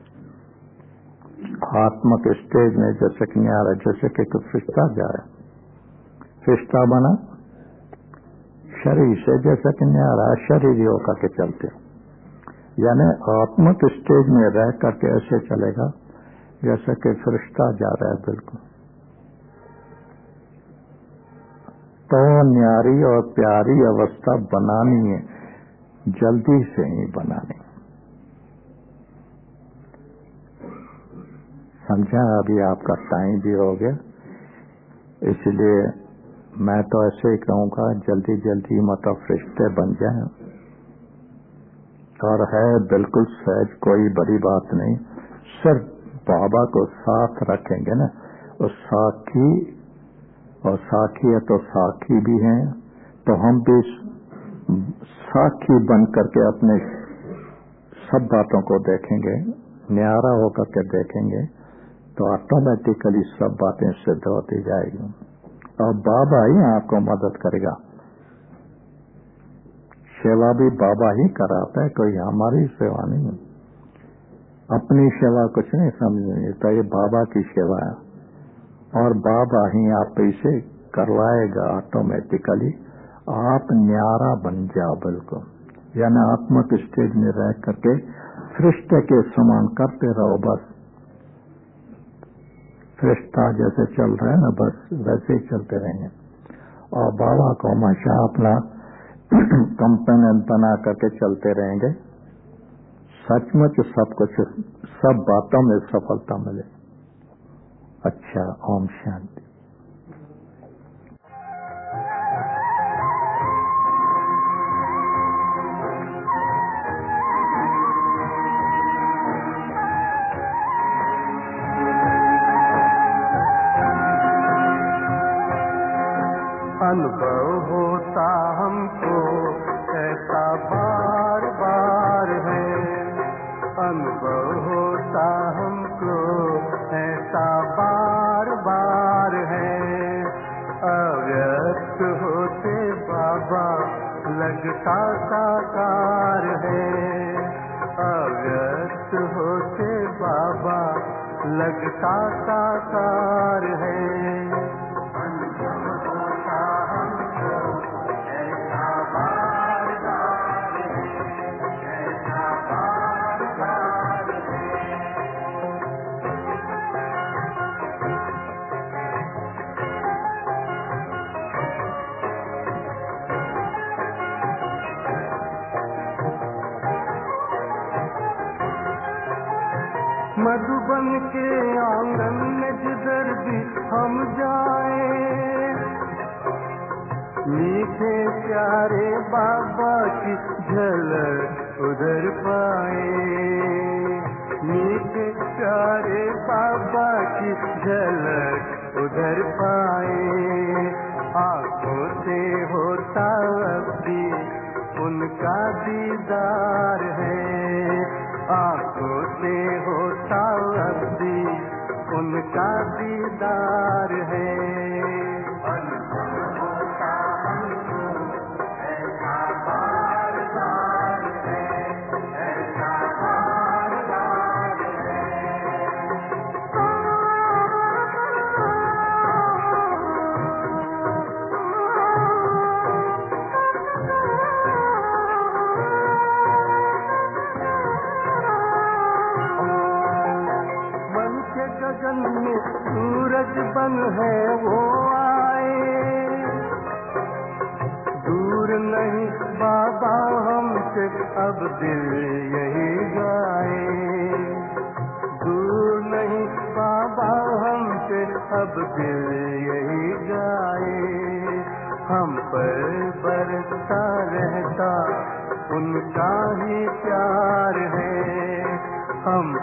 आत्मक स्टेज में, जैसे कि न्यारा, जैसे कि कोई फरिश्ता जाए, फरिश्ता बना शरीर से, जैसे कि न्यारा शरीर होकर के चलते, यानी आत्मक स्टेज में रह करके ऐसे चलेगा जैसे कि फरिश्ता जा रहा है बिल्कुल। तो न्यारी और प्यारी अवस्था बनानी है, जल्दी से ही बनानी। समझा? अभी आपका टाइम भी हो गया, इसलिए मैं तो ऐसे ही कहूँगा जल्दी जल्दी मतलब फरिश्ते बन जाएं। और है बिल्कुल सहज, कोई बड़ी बात नहीं, सिर्फ बाबा को साथ रखेंगे ना, उस साखी, और साखी है तो साखी भी हैं, तो हम भी साखी बन करके अपने सब बातों को देखेंगे, न्यारा होकर के देखेंगे, तो ऑटोमेटिकली सब बातें सिद्ध होती जाएगी और बाबा ही आपको मदद करेगा। सेवा भी बाबा ही कराता है, कोई हमारी सेवा नहीं, अपनी सेवा कुछ नहीं समझेंगे, तो ये बाबा की सेवा है और बाबा ही आप इसे करवाएगा ऑटोमेटिकली। आप न्यारा बन जाओ बिल्कुल, यानी आत्मक स्टेज में रह करके फरिश्ते के समान करते रहो, बस फरिश्ता जैसे चल रहा है ना, बस वैसे ही चलते रहेंगे और बाबा को हमेशा अपना कंपेनियन बना करके चलते रहेंगे। सचमुच सब कुछ, सब बातों में सफलता मिले। अच्छा, ओम शांति। अनुभव होता हमको ऐसा बार बार है, अनुभव होता हमको ऐसा बार बार है, अव्यक्त होते बाबा लगता साकार है, अव्यक्त होते बाबा लगता साकार है। मधुबन के आंगन में जिधर भी हम जाए, मीठे प्यारे बाबा की झलक उधर पाए, मीठे प्यारे बाबा की झलक उधर पाए, आंखों से होता अब भी उनका दीदार है, आंखों से होता अब भी उनका दीदार है। अनुभव होता हमको ऐसा बार बार है, ऐसा बार बार है। गगन में सूरज बन है वो आए, दूर नहीं बाबा हमसे अब दिल यही गाए, दूर नहीं बाबा हमसे अब दिल यही गाए, हम पर बरसता रहता उनका ही प्यार है, हम